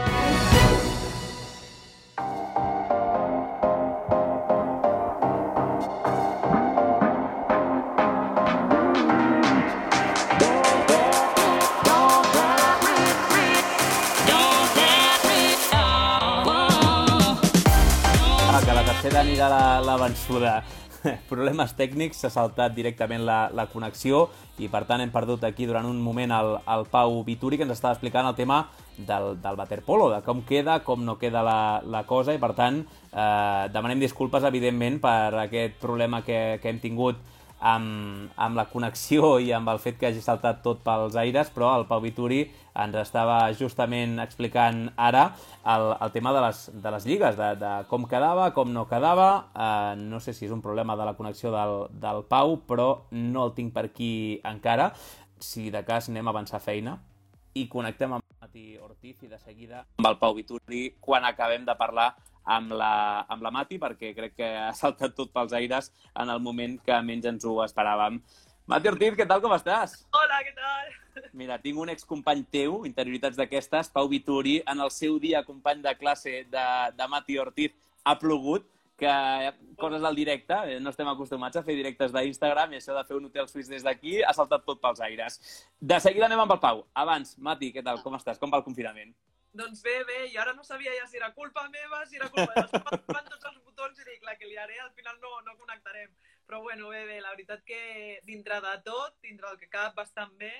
Anirà la vençuda. Problemes tècnics, s'ha saltat directament la connexió i per tant hem perdut aquí durant un moment el Pau Vituri, que ens estava explicant el tema del waterpolo, de com queda, com no queda la cosa, i per tant demanem disculpes evidentment per aquest problema que hem tingut amb la connexió i amb el fet que hagi saltat tot pels aires, però el Pau Vituri ens estava justament explicant ara el tema de les lligues, de com quedava, com no quedava. No sé si és un problema de la connexió del Pau, però no el tinc per aquí encara. Si de cas anem a avançar feina i connectem amb Mati Ortiz i de seguida amb el Pau Vituri quan acabem de parlar amb la Mati, perquè crec que ha saltat tot pels aires en el moment que menys ens ho esperàvem. Mati Ortiz, què tal, com estàs? Hola, què tal? Mira, tinc un excompany teu, interioritats d'aquestes, Pau Vituri, en el seu dia company de classe de Mati Ortiz, ha plogut, que coses del directe, no estem acostumats a fer directes d'Instagram i això de fer un Hotel Suís des d'aquí ha saltat tot pels aires. De seguida anem amb el Pau. Abans, Mati, què tal, com estàs? Com va el confinament? Doncs bé, i ara no sabia ja si era culpa meva, si era culpa de van tots els botons i dic, la que liaré, al final no connectarem. Però bueno, bé, la veritat que dintre de tot, dintre del que cap bastant bé,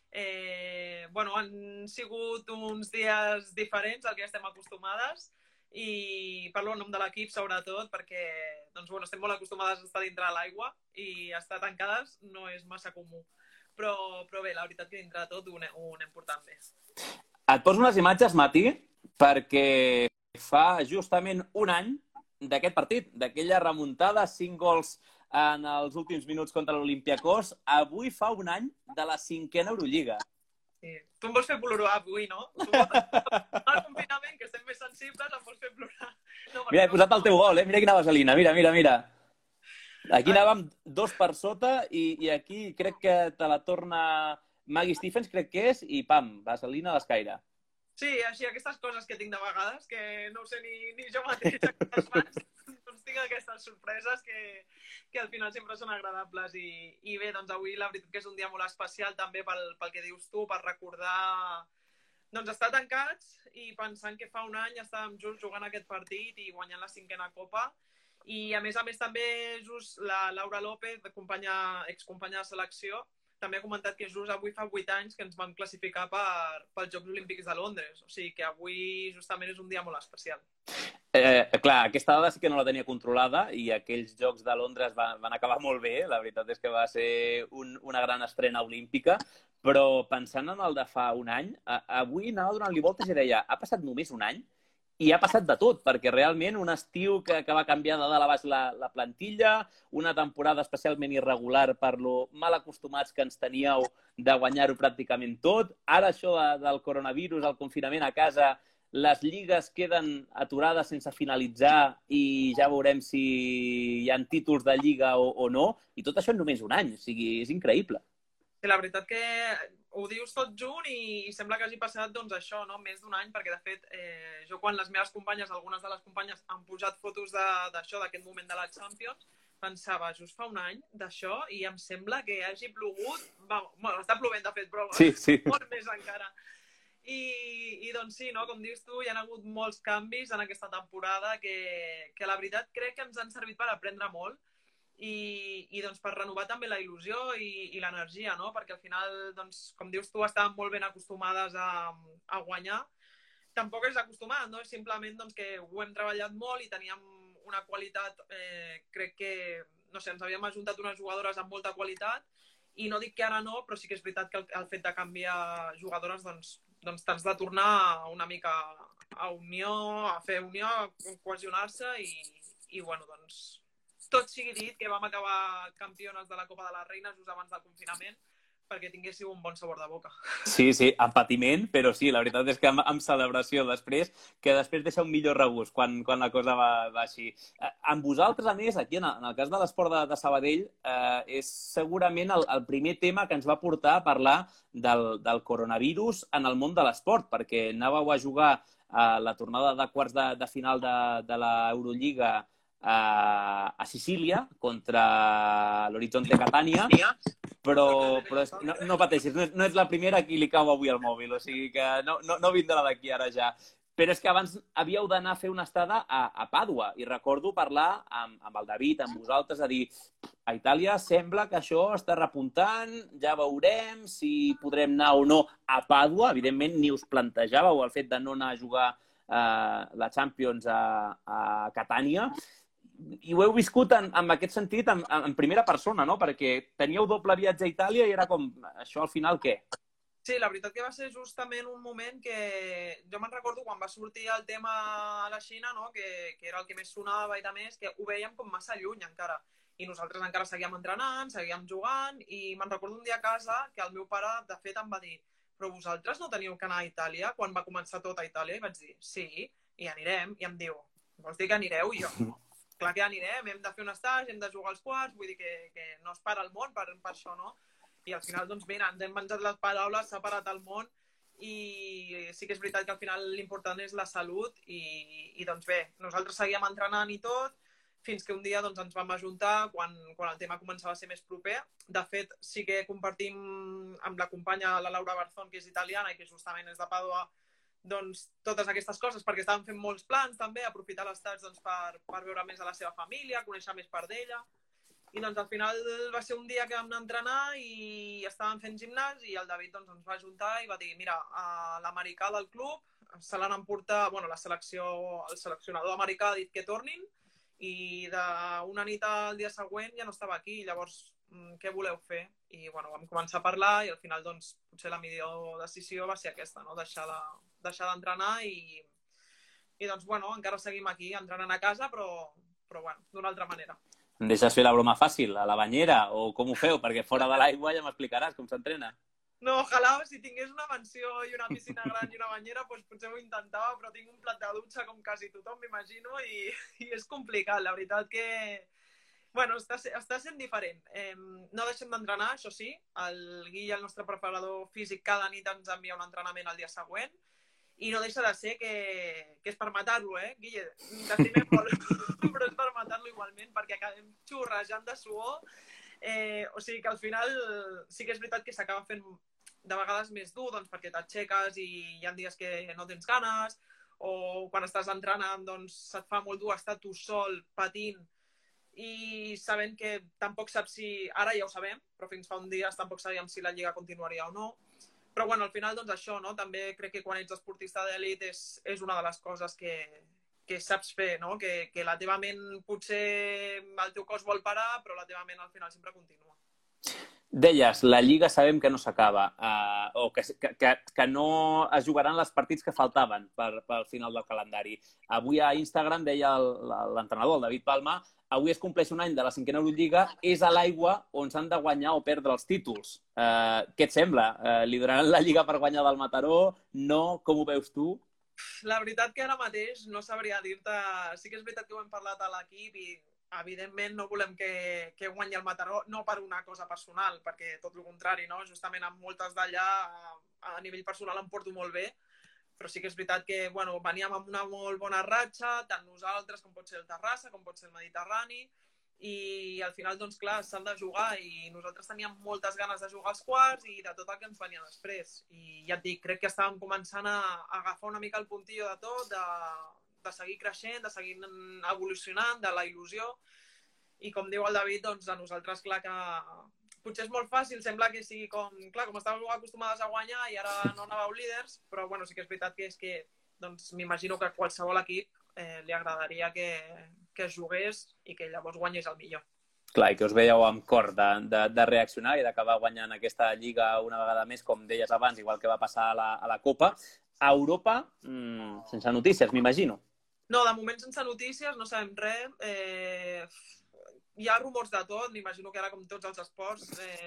han sigut uns dies diferents al que estem acostumades i parlo en nom de l'equip sobretot perquè estem molt acostumades a estar dintre de l'aigua i estar tancades no és massa comú. Però bé, la veritat que dintre de tot ho anem portant bé. Et poso unes imatges, Mati, perquè fa justament un any d'aquest partit, d'aquella remuntada, 5 gols en els últims minuts contra l'Olympiacos. Avui fa un any de la 5a Eurolliga. Sí. Tu em vols fer plorar avui, no? Al confinament, que estem més sensibles, em vols fer plorar. No, mira, he posat el teu gol, Mira quina vaselina, mira. Aquí anàvem 2 per sota i aquí crec que te la torna Maggie Stephens, crec que és, i pam, vaselina a l'escaire. Sí, així aquestes coses que tinc de vegades, que no ho sé ni jo mateix aquestes mans, doncs tinc aquestes sorpreses que al final sempre són agradables. I bé, doncs avui la veritat que és un dia molt especial també pel que dius tu, per recordar estar tancats i pensant que fa un any estàvem just jugant aquest partit i guanyant la 5a Copa. I a més també just la Laura López, excompanya de selecció, també he comentat que just avui fa 8 anys que ens vam classificar pels Jocs Olímpics de Londres. O sigui que avui justament és un dia molt especial. Clar, aquesta dada sí que no la tenia controlada i aquells Jocs de Londres van acabar molt bé. La veritat és que va ser una gran estrena olímpica, però pensant en el de fa un any, avui anava donant-li voltes i deia, ha passat només un any i ha passat de tot, perquè realment un estiu que va canviar de dalt a baix la plantilla, una temporada especialment irregular per lo mal acostumats que ens teníeu de guanyar-ho pràcticament tot, ara això del coronavirus, el confinament a casa, les lligues queden aturades sense finalitzar i ja veurem si hi ha títols de lliga o no, i tot això en només un any, o sigui, és increïble. Sí, la veritat que ho dius tot junt i sembla que hagi passat doncs això, no? Més d'un any, perquè de fet jo quan les meves companyes, algunes de les companyes han pujat fotos d'això, d'aquest moment de la Champions, pensava, just fa un any d'això i em sembla que hagi plogut, bueno, està plovent de fet, però sí. Molt més encara. I doncs sí, no? Com dius tu, hi ha hagut molts canvis en aquesta temporada que la veritat crec que ens han servit per aprendre molt i doncs per renovar també la il·lusió i l'energia, no? Perquè al final, doncs, com dius tu, estàvem molt ben acostumades a guanyar. Tampoc és acostumat, no? És simplement doncs, que ho hem treballat molt i teníem una qualitat, crec que, no sé, ens havíem ajuntat unes jugadores amb molta qualitat i no dic que ara no, però sí que és veritat que el fet de canviar jugadores doncs t'has de tornar una mica a unió, a fer unió, a cohesionar-se i bueno, doncs tot sigui dit que vam acabar campiones de la Copa de les Reines just abans del confinament perquè tinguéssiu un bon sabor de boca. Sí, amb patiment, però sí, la veritat és que amb celebració després, que després deixa un millor regust quan la cosa va així. Amb vosaltres, a més, aquí en el cas de l'esport de Sabadell, és segurament el primer tema que ens va portar a parlar del coronavirus en el món de l'esport, perquè anàveu a jugar la tornada de quarts de final de l'Eurolliga a Sicília contra l'Horizonte Catània, però no pateixis, no és la primera a qui li cau avui el mòbil, o sigui que no vindrà d'aquí ara ja. Però és que abans havíeu d'anar a fer una estada a Pàdua i recordo parlar amb el David, amb vosaltres, a dir a Itàlia sembla que això està repuntant, ja veurem si podrem anar o no a Pàdua. Evidentment ni us plantejàveu el fet de no anar a jugar la Champions a Catània. I ho heu viscut en aquest sentit en primera persona, no? Perquè teníeu doble viatge a Itàlia i era com, això al final què? Sí, la veritat que va ser justament un moment que jo me'n recordo quan va sortir el tema a la Xina, no? Que era el que més sonava i de més, que ho veiem com massa lluny encara. I nosaltres encara seguíem entrenant, seguíem jugant i me'n recordo un dia a casa que el meu pare, de fet, em va dir però vosaltres no teníeu que anar a Itàlia quan va començar tot a Itàlia? I vaig dir, sí, i anirem. I em diu, vols dir que anireu? I jo, clar que anirem, hem de fer un estage, hem de jugar als quarts, vull dir que no es para el món per això, no? I al final, doncs mira, ens hem menjat les paraules, s'ha parat el món i sí que és veritat que al final l'important és la salut i doncs bé, nosaltres seguíem entrenant i tot, fins que un dia doncs, ens vam ajuntar quan el tema començava a ser més proper. De fet, sí que compartim amb la companya, la Laura Barzón, que és italiana i que justament és de Pàdua, doncs, totes aquestes coses, perquè estàvem fent molts plans també, aprofitar l'estats doncs, per veure més a la seva família, conèixer més part d'ella. I doncs al final va ser un dia que vam anar a entrenar i estàvem fent gimnàs i el David doncs, ens va ajuntar i va dir, mira, l'americà del club se l'han emportat, bueno, el seleccionador americà ha dit que tornin i d'una nit al dia següent ja no estava aquí, llavors què voleu fer? I bueno, vam començar a parlar i al final doncs, potser la millor decisió va ser aquesta, no? Deixar d'entrenar i doncs bueno, encara seguim aquí entrenant a casa però bueno, d'una altra manera. Em deixes fer la broma fàcil, a la banyera, o com ho feu? Perquè fora de l'aigua ja m'explicaràs com s'entrena. No, ojalà, si tingués una mansió i una piscina gran i una banyera, doncs potser ho intentava, però tinc un plat de dutxa com quasi tothom, m'imagino, i és complicat. La veritat que, bueno, està sent diferent. No deixem d'entrenar, això sí. El Guille, el nostre preparador físic, cada nit ens envia un entrenament el dia següent, i no deixa de ser que és per matar-lo, Guille? T'estimem molt, però és per matar-lo igualment, perquè acabem xurrejant de suor. O sigui que al final sí que és veritat que s'acaba fent de vegades més dur, doncs perquè t'aixeques i hi ha dies que no tens ganes, o quan estàs entrenant doncs se't fa molt dur estar tu sol patint i sabent que tampoc saps si... Ara ja ho sabem, però fins fa un dia tampoc sabíem si la Lliga continuaria o no. Però bueno, al final, doncs això, no? També crec que quan ets esportista d'elit és una de les coses que saps fer, no? Que la teva ment potser el teu cos vol parar, però la teva ment al final sempre continua. Deies, la Lliga sabem que no s'acaba, o que no es jugaran els partits que faltaven pel final del calendari. Avui a Instagram deia l'entrenador, el David Palma, avui es compleix un any de la 5a Eurolliga, és a l'aigua on s'han de guanyar o perdre els títols. Què et sembla? Li donaran la Lliga per guanyar del Mataró? No? Com ho veus tu? La veritat que ara mateix no sabria dir-te... Sí que és veritat que ho hem parlat a l'equip i evidentment no volem que guanyi el Mataró, no per una cosa personal, perquè tot el contrari, no? Justament amb moltes d'allà a nivell personal em porto molt bé, però sí que és veritat que bueno, veníem amb una molt bona ratxa, tant nosaltres com pot ser el Terrassa, com pot ser el Mediterrani, i al final, doncs clar, s'han de jugar i nosaltres teníem moltes ganes de jugar als quarts i de tot el que ens venia després. I ja et dic, crec que estàvem començant a agafar una mica el puntillo de tot, de seguir creixent, de seguir evolucionant, de la il·lusió. I com diu el David, doncs a nosaltres, clar que potser és molt fàcil, sembla que sigui com... Clar, com estàveu acostumades a guanyar i ara no anàveu líders, però bueno, sí que és veritat que és que doncs m'imagino que a qualsevol equip li agradaria que es jugués i que llavors guanyés el millor. Clar, i que us veieu amb cor de reaccionar i d'acabar guanyant aquesta Lliga una vegada més, com deies abans, igual que va passar a la Copa. A Europa, sense notícies, m'imagino. No, de moment sense notícies, no sabem res. Hi ha rumors de tot, m'imagino que ara com tots els esports.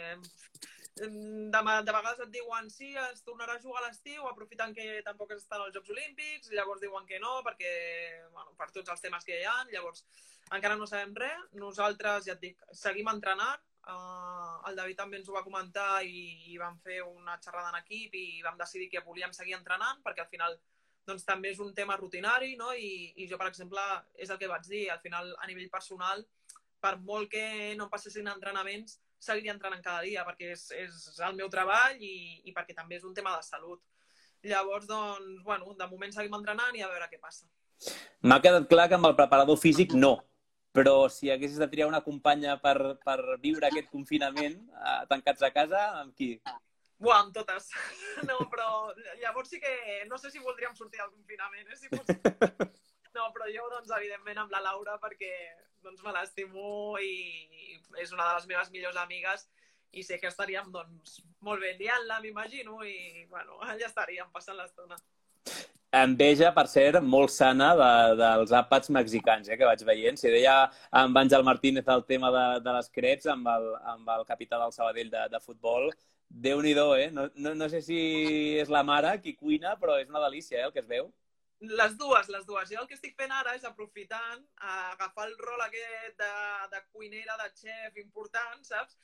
De vegades et diuen sí, es tornarà a jugar a l'estiu, aprofitant que tampoc estan als Jocs Olímpics, llavors diuen que no, perquè bueno, per tots els temes que hi ha, llavors encara no sabem res. Nosaltres, ja et dic, seguim entrenant. El David també ens ho va comentar i vam fer una xerrada en equip i vam decidir que volíem seguir entrenant, perquè al final doncs, també és un tema rutinari, no? I jo, per exemple, és el que vaig dir, al final, a nivell personal, per molt que no passessin entrenaments, seguiria entrenant cada dia, perquè és el meu treball i perquè també és un tema de salut. Llavors, doncs, bueno, de moment seguim entrenant i a veure què passa. M'ha quedat clar que amb el preparador físic no, però si haguessis de triar una companya per viure aquest confinament tancats a casa, amb qui? Buah, amb totes. No, però llavors sí que no sé si voldríem sortir del confinament, si fos... No, però jo, doncs, evidentment, amb la Laura, perquè doncs, me l'estimo i és una de les meves millors amigues i sé que estaríem, doncs, molt bé liant-la, m'imagino, i, bueno, allà estaríem passant l'estona. Enveja, per cert, molt sana dels àpats mexicans, que vaig veient. Si deia amb Àngel Martínez el tema de les crepes, amb el capità del Sabadell de futbol, Déu-n'hi-do, No sé si és la mare qui cuina, però és una delícia, el que es veu. Les dues. Jo el que estic fent ara és aprofitant a agafar el rol aquest de cuinera, de xef important, saps?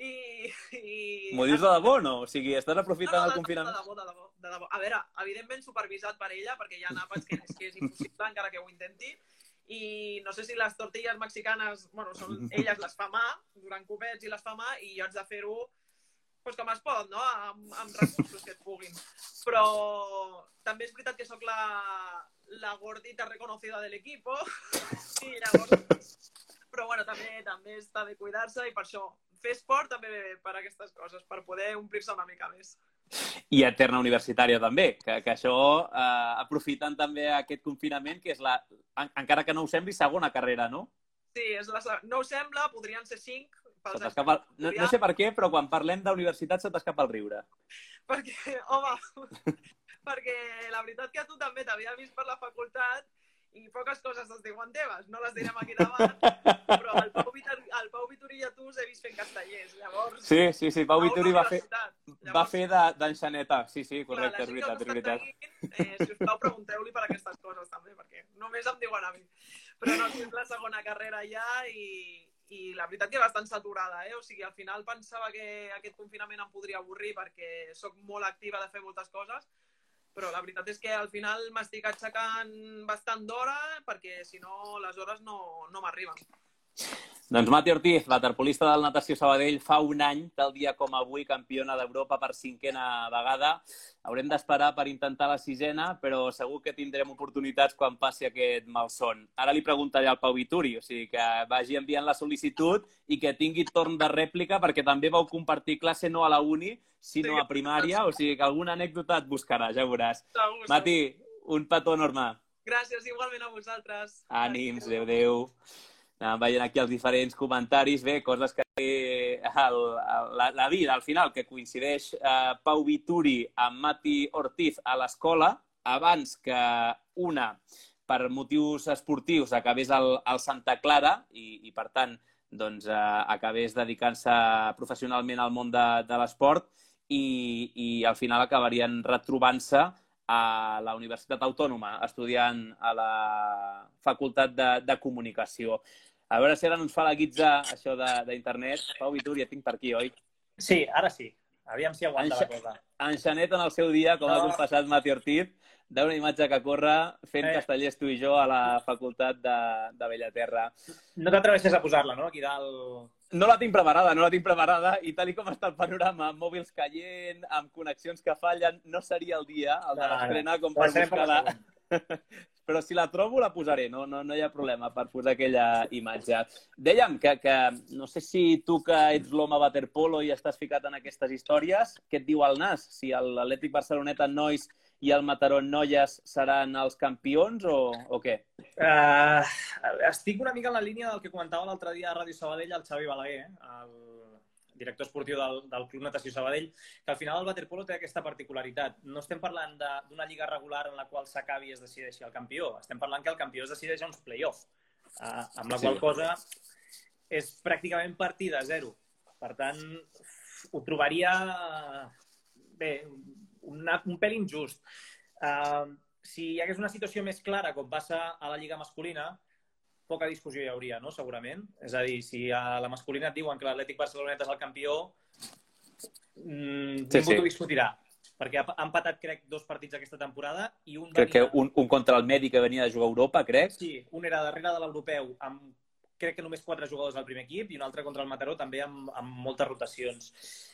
M'ho dius de debò, no? O sigui, estàs aprofitant el confinament? De debò. A veure, evidentment supervisat per ella, perquè hi ha àpats que és impossible, encara que ho intenti. I no sé si les tortilles mexicanes, bueno, elles les fa mà, durant copets i les fa mà, i jo haig de fer-ho pues com es pot, no? Amb recursos que et puguin. Però també és veritat que sóc la gordita reconocida de l'equipo i llavors... Però bueno, també està de cuidar-se i per això fer esport també ve per aquestes coses, per poder omplir-se una mica més. I eterna universitària també, que això aprofitant també aquest confinament, que és encara que no ho sembli, segona carrera, no? Sí, no ho sembla, podrien ser 5. No sé per què, però quan parlem d'universitat se t'escapa el riure. Perquè, home, perquè la veritat que a tu també t'havia vist per la facultat i poques coses es diuen teves, no les direm aquí davant, però el Pau Vitori i a tu us he vist fent castellers, llavors... Sí, Pau Vitori va fer d'enxaneta, sí, correcte, és veritat. Si us plau, pregunteu-li per aquestes coses també, perquè només em diuen a mi. Però no, és la segona carrera ja i la veritat que bastant saturada, O sigui, al final pensava que aquest confinament em podria avorrir perquè sóc molt activa de fer moltes coses, però la veritat és que al final m'estic aixecant bastant d'hora perquè si no les hores no m'arriben. Doncs Mati Ortiz, waterpolista del Natació Sabadell, fa un any, tal dia com avui, campiona d'Europa per 5a vegada. Haurem d'esperar per intentar la 6a, però segur que tindrem oportunitats quan passi aquest malson. Ara li preguntaré al Pau Vituri, o sigui que vagi enviant la sol·licitud i que tingui torn de rèplica, perquè també vau compartir classe no a la uni, sinó a primària, o sigui que alguna anècdota et buscarà, ja veuràs. Mati, un petó enorme. Gràcies, igualment a vosaltres. Ànims, adéu. Anàvem veient aquí els diferents comentaris, bé, coses que té la vida, al final, que coincideix Pau Vituri amb Mati Ortiz a l'escola, abans que una, per motius esportius, acabés al Santa Clara i per tant, doncs, acabés dedicant-se professionalment al món de l'esport i al final acabarien retrobant-se a la Universitat Autònoma, estudiant a la Facultat de Comunicació. A veure si ara no ens fa la guitza això d'internet. Pau Vituri, et tinc per aquí, oi? Sí, ara sí. Aviam si aguanta la cosa. Enxanet en el seu dia, com ha confessat Mati Ortiz, d'una imatge que corre fent castellers tu i jo a la Facultat de Bellaterra. No t'atreveixes a posar-la, no? Aquí dalt... No la tinc preparada i tal com està el panorama, amb mòbils caient, amb connexions que fallen, no seria el dia, el de l'estrena, com per buscar-la. Però si la trobo la posaré, no hi ha problema per posar aquella imatge. Dèiem que no sé si tu que ets l'home waterpolo i estàs ficat en aquestes històries, què et diu el nas? Si l'Atlètic Barceloneta Nois i el Mataró Noies seran els campions o què? Estic una mica en la línia del que comentava l'altre dia a Ràdio Sabadell el Xavi Balaguer, el director esportiu del Club Natació Sabadell, que al final el waterpolo té aquesta particularitat. No estem parlant d'una lliga regular en la qual s'acabi i es decideixi el campió. Estem parlant que el campió es decideix a uns play-off, amb la qual cosa és pràcticament partida zero. Per tant, ho trobaria bé, un pèl injust. Si hi hagués una situació més clara, com passa a la lliga masculina, poca discussió hi hauria, no? Segurament. És a dir, si a la masculina et diuen que l'Atlètic Barceloneta és el campió, ningú t'ho discutirà. Perquè ha empatat, crec, 2 partits aquesta temporada i un... Crec que un contra el Medi que venia de jugar a Europa, crec. Sí, un era darrere de l'europeu amb, crec que només 4 jugadors al primer equip i un altre contra el Mataró també amb moltes rotacions.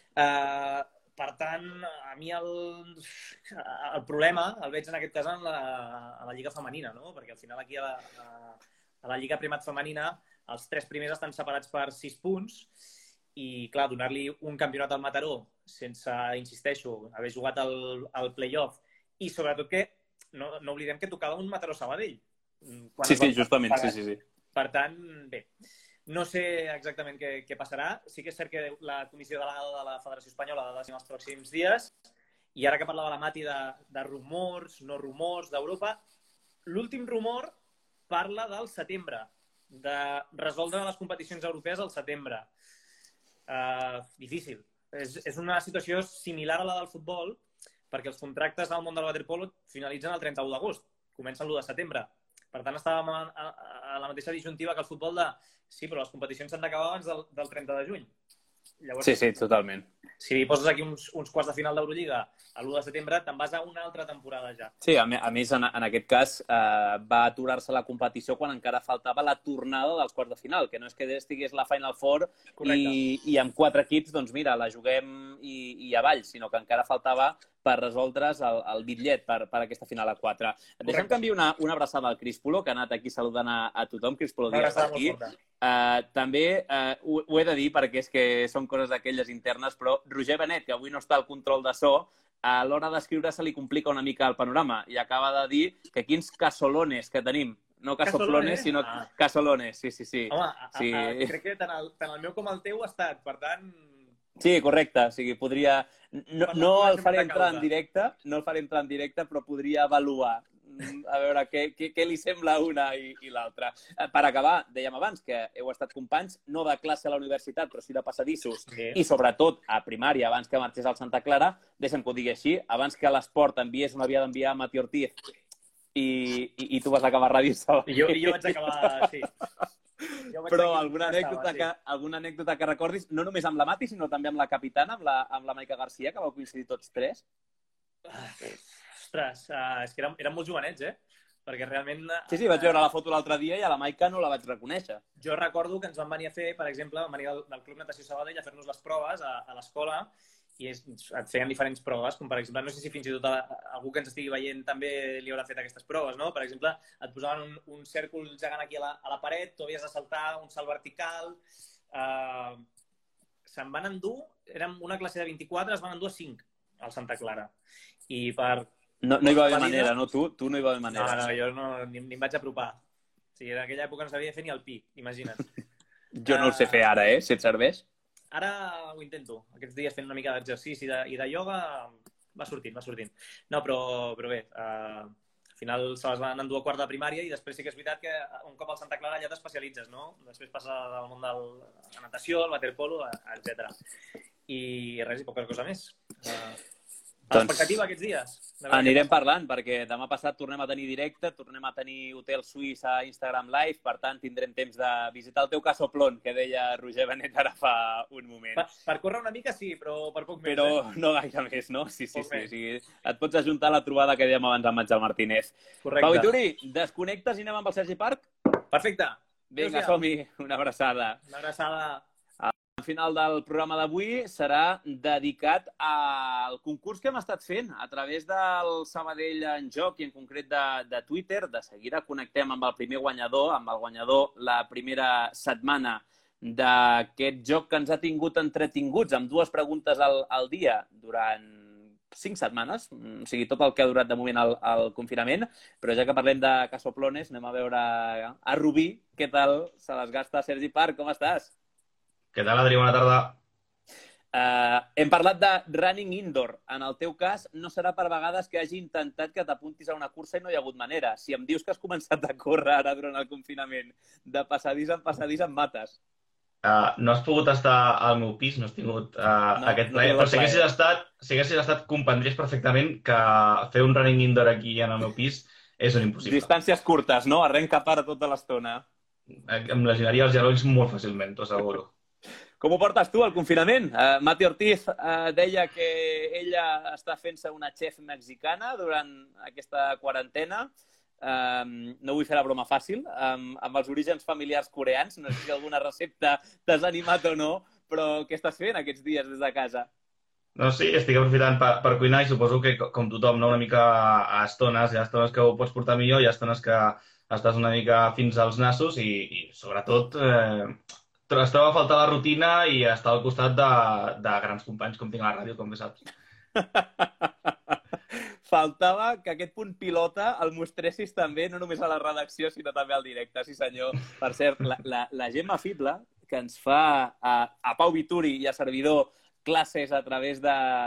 Per tant, a mi el problema el veig en aquest cas en la lliga femenina, no? Perquè al final aquí a la Lliga Primat femenina els 3 primers estan separats per 6 punts i, clar, donar-li un campionat al Mataró sense, insisteixo, haver jugat al play-off i, sobretot, que no oblidem que tocava un Mataró-Sabadell. Sí, justament, sí. Per tant, bé, no sé exactament què passarà. Sí que és cert que la comissió delegada de la Federació Espanyola ha de decidir els pròxims dies i ara que parlava la Mati de rumors, no rumors, d'Europa, l'últim rumor parla del setembre, de resoldre les competicions europees al setembre. Difícil. És una situació similar a la del futbol, perquè els contractes del món del waterpolo finalitzen el 31 d'agost, comencen l'1 de setembre. Per tant, estàvem a la mateixa disjuntiva que el futbol de sí, però les competicions s'han d'acabar abans del 30 de juny. Llavors, sí, totalment. Si poses aquí uns quarts de final d'Eurolliga a l'1 de setembre, te'n vas a una altra temporada ja. Sí, a més, en aquest cas, va aturar-se la competició quan encara faltava la tornada dels quarts de final, que no és que estigués la Final Four i amb 4 equips, doncs mira, la juguem i avall, sinó que encara faltava per resoldre's el bitllet per aquesta final a 4. Deixa'm que enviï una abraçada al Crispulo, que ha anat aquí saludant a tothom. Crispulo Díaz aquí. També ho he de dir perquè és que són coses d'aquelles internes, però Roger Benet, que avui no està al control de so, a l'hora d'escriure se li complica una mica el panorama i acaba de dir que quins casolones que tenim. No casoplones, sinó casolones. Sí. Home, crec que tant el meu com el teu ha estat, per tant... Sí, correcte. O sigui, podria... No el faré entrar en directe, però podria avaluar a veure què li sembla una i l'altra. Per acabar, dèiem abans que heu estat companys, no de classe a la universitat, però sí de passadissos, i sobretot a primària, abans que marxés al Santa Clara, deixa'm que ho digui així, abans que l'esport enviés on havia d'enviar Mati Ortiz i tu vas acabar a Ràdio Sabadell. Jo vaig acabar, sí. Però alguna anècdota que recordis, no només amb la Mati, sinó també amb la capitana, amb la Maica Garcia, que vau coincidir tots 3? Ostres, és que eren molt jovenets, perquè realment... Sí, vaig veure la foto l'altre dia i a la Maica no la vaig reconèixer. Jo recordo que ens van venir a fer, per exemple, van venir del Club Natació Sabadell a fer-nos les proves a l'escola i et feien diferents proves, com per exemple, no sé si fins i tot algú que ens estigui veient també li haurà fet aquestes proves, no? Per exemple, et posaven un cèrcol gegant aquí a la paret, tu havies de saltar un salt vertical... Se'n van endur, érem una classe de 24, es van endur a 5 al Santa Clara. I per... No hi va haver manera, no? Tu no hi va haver manera. No, jo ni em vaig apropar. O sigui, en aquella època no sabia fer ni el pi, imagina't. Jo no ho sé fer ara, si et serveix. Ara ho intento. Aquests dies fent una mica d'exercici i de ioga va sortint. No, però bé, al final se les van endur a quart de primària i després sí que és veritat que un cop al Santa Clara ja t'especialitzes, no? Després passa del món de la natació, el waterpolo, etc. I res, i poca cosa més. L'expectativa aquests dies? Anirem parlant, perquè demà passat tornem a tenir directe, tornem a tenir Hotel Suís a Instagram Live, per tant tindrem temps de visitar el teu Casoplon, que deia Roger Benet ara fa un moment. Per córrer una mica sí, però per poc més. Però no gaire més, no? Sí. Et pots ajuntar a la trobada que dèiem abans amb Àngel Martínez. Correcte. Pau Ituri, desconnectes i anem amb el Sergi Parc? Perfecte. Vinga, som-hi. Una abraçada. Una abraçada. El final del programa d'avui serà dedicat al concurs que hem estat fent a través del Sabadell en Joc i en concret de Twitter. De seguida connectem amb el primer guanyador, la primera setmana d'aquest joc que ens ha tingut entretinguts amb 2 preguntes al dia durant 5 setmanes, o sigui, tot el que ha durat de moment el confinament, però ja que parlem de Casoplones, anem a veure a Rubí què tal se les gasta. Sergi Parc, com estàs? Què tal, Adri? Bona tarda. Hem parlat de running indoor. En el teu cas, no serà per vegades que hagi intentat que t'apuntis a una cursa i no hi ha hagut manera. Si em dius que has començat a córrer ara durant el confinament, de passadís en passadís em mates. No has pogut estar al meu pis, no has tingut aquest plaer, però si haguessis estat, comprendries perfectament que fer un running indoor aquí en el meu pis és un impossible. Distàncies curtes, no? Arrenca a part tota l'estona. Em lesionaria els genolls molt fàcilment, t'ho asseguro. Com ho portes tu, el confinament? Mati Ortiz deia que ella està fent-se una chef mexicana durant aquesta quarantena. No vull fer la broma fàcil, amb els orígens familiars coreans. No sé si alguna recepta t'has animat o no, però què estàs fent aquests dies des de casa? No, sí, estic aprofitant per cuinar i suposo que, com tothom, una mica a estones. Hi ha estones que ho pots portar millor, hi ha estones que estàs una mica fins als nassos i sobretot, es troba a faltar la rutina i estar al costat de grans companys, com tinc a la ràdio, com bé saps. Faltava que aquest punt pilota el mostressis també, no només a la redacció, sinó també al directe, sí senyor. Per cert, la Gemma Fibla, que ens fa a Pau Vituri i a servidor classes a través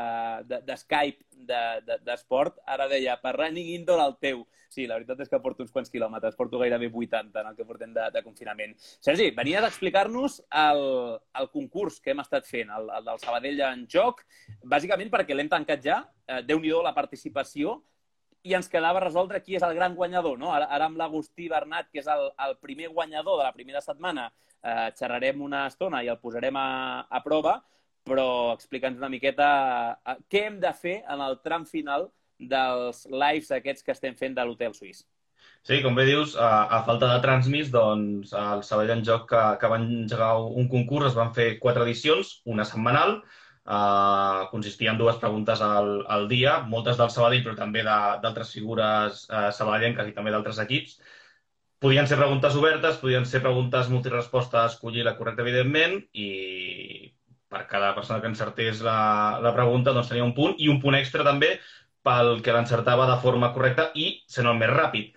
de Skype d'esport, ara deia, per running indoor el teu. Sí, la veritat és que porto uns quants quilòmetres, porto gairebé 80 en el que portem de confinament. Sergi, venies a explicar-nos el concurs que hem estat fent, el del Sabadell en Joc, bàsicament perquè l'hem tancat ja, Déu-n'hi-do la participació, i ens quedava resoldre qui és el gran guanyador, no? Ara amb l'Agustí Bernat, que és el primer guanyador de la primera setmana, xerrarem una estona i el posarem a prova, però explica'ns una miqueta què hem de fer en el tram final dels lives aquests que estem fent de l'Hotel Suís. Sí, com bé dius, a falta de transmís, doncs el Sabadell en Joc que van engegar un concurs, es van fer 4 edicions, una setmanal, consistia en 2 preguntes al dia, moltes del Sabadell, però també d'altres figures sabadellenques i també d'altres equips. Podien ser preguntes obertes, podien ser preguntes multiresposta, escollir la correcta, evidentment, i per cada persona que encertés la pregunta doncs tenia un punt, i un punt extra també pel que l'encertava de forma correcta i sent el més ràpid.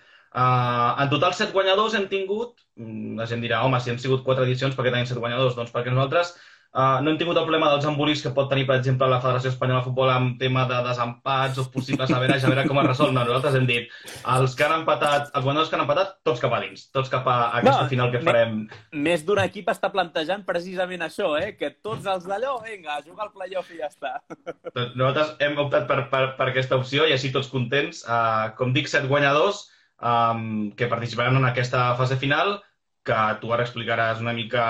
En total 7 guanyadors hem tingut. La gent dirà, home, si han sigut 4 edicions, per què tenim 7 guanyadors? Doncs perquè nosaltres no hem tingut el problema dels embolis que pot tenir, per exemple, la Federació Espanyola de Futbol amb tema de desempats o possibles a veure com es resol. No, nosaltres hem dit, els guanyadors que han empatat, tots cap a dins, tots cap a aquesta final que farem. Més d'un equip està plantejant precisament això, que tots els d'allò, vinga, a jugar al play-off i ja està. Nosaltres hem optat per aquesta opció i així tots contents. Com dic, 7 guanyadors que participaran en aquesta fase final, que tu ara explicaràs una mica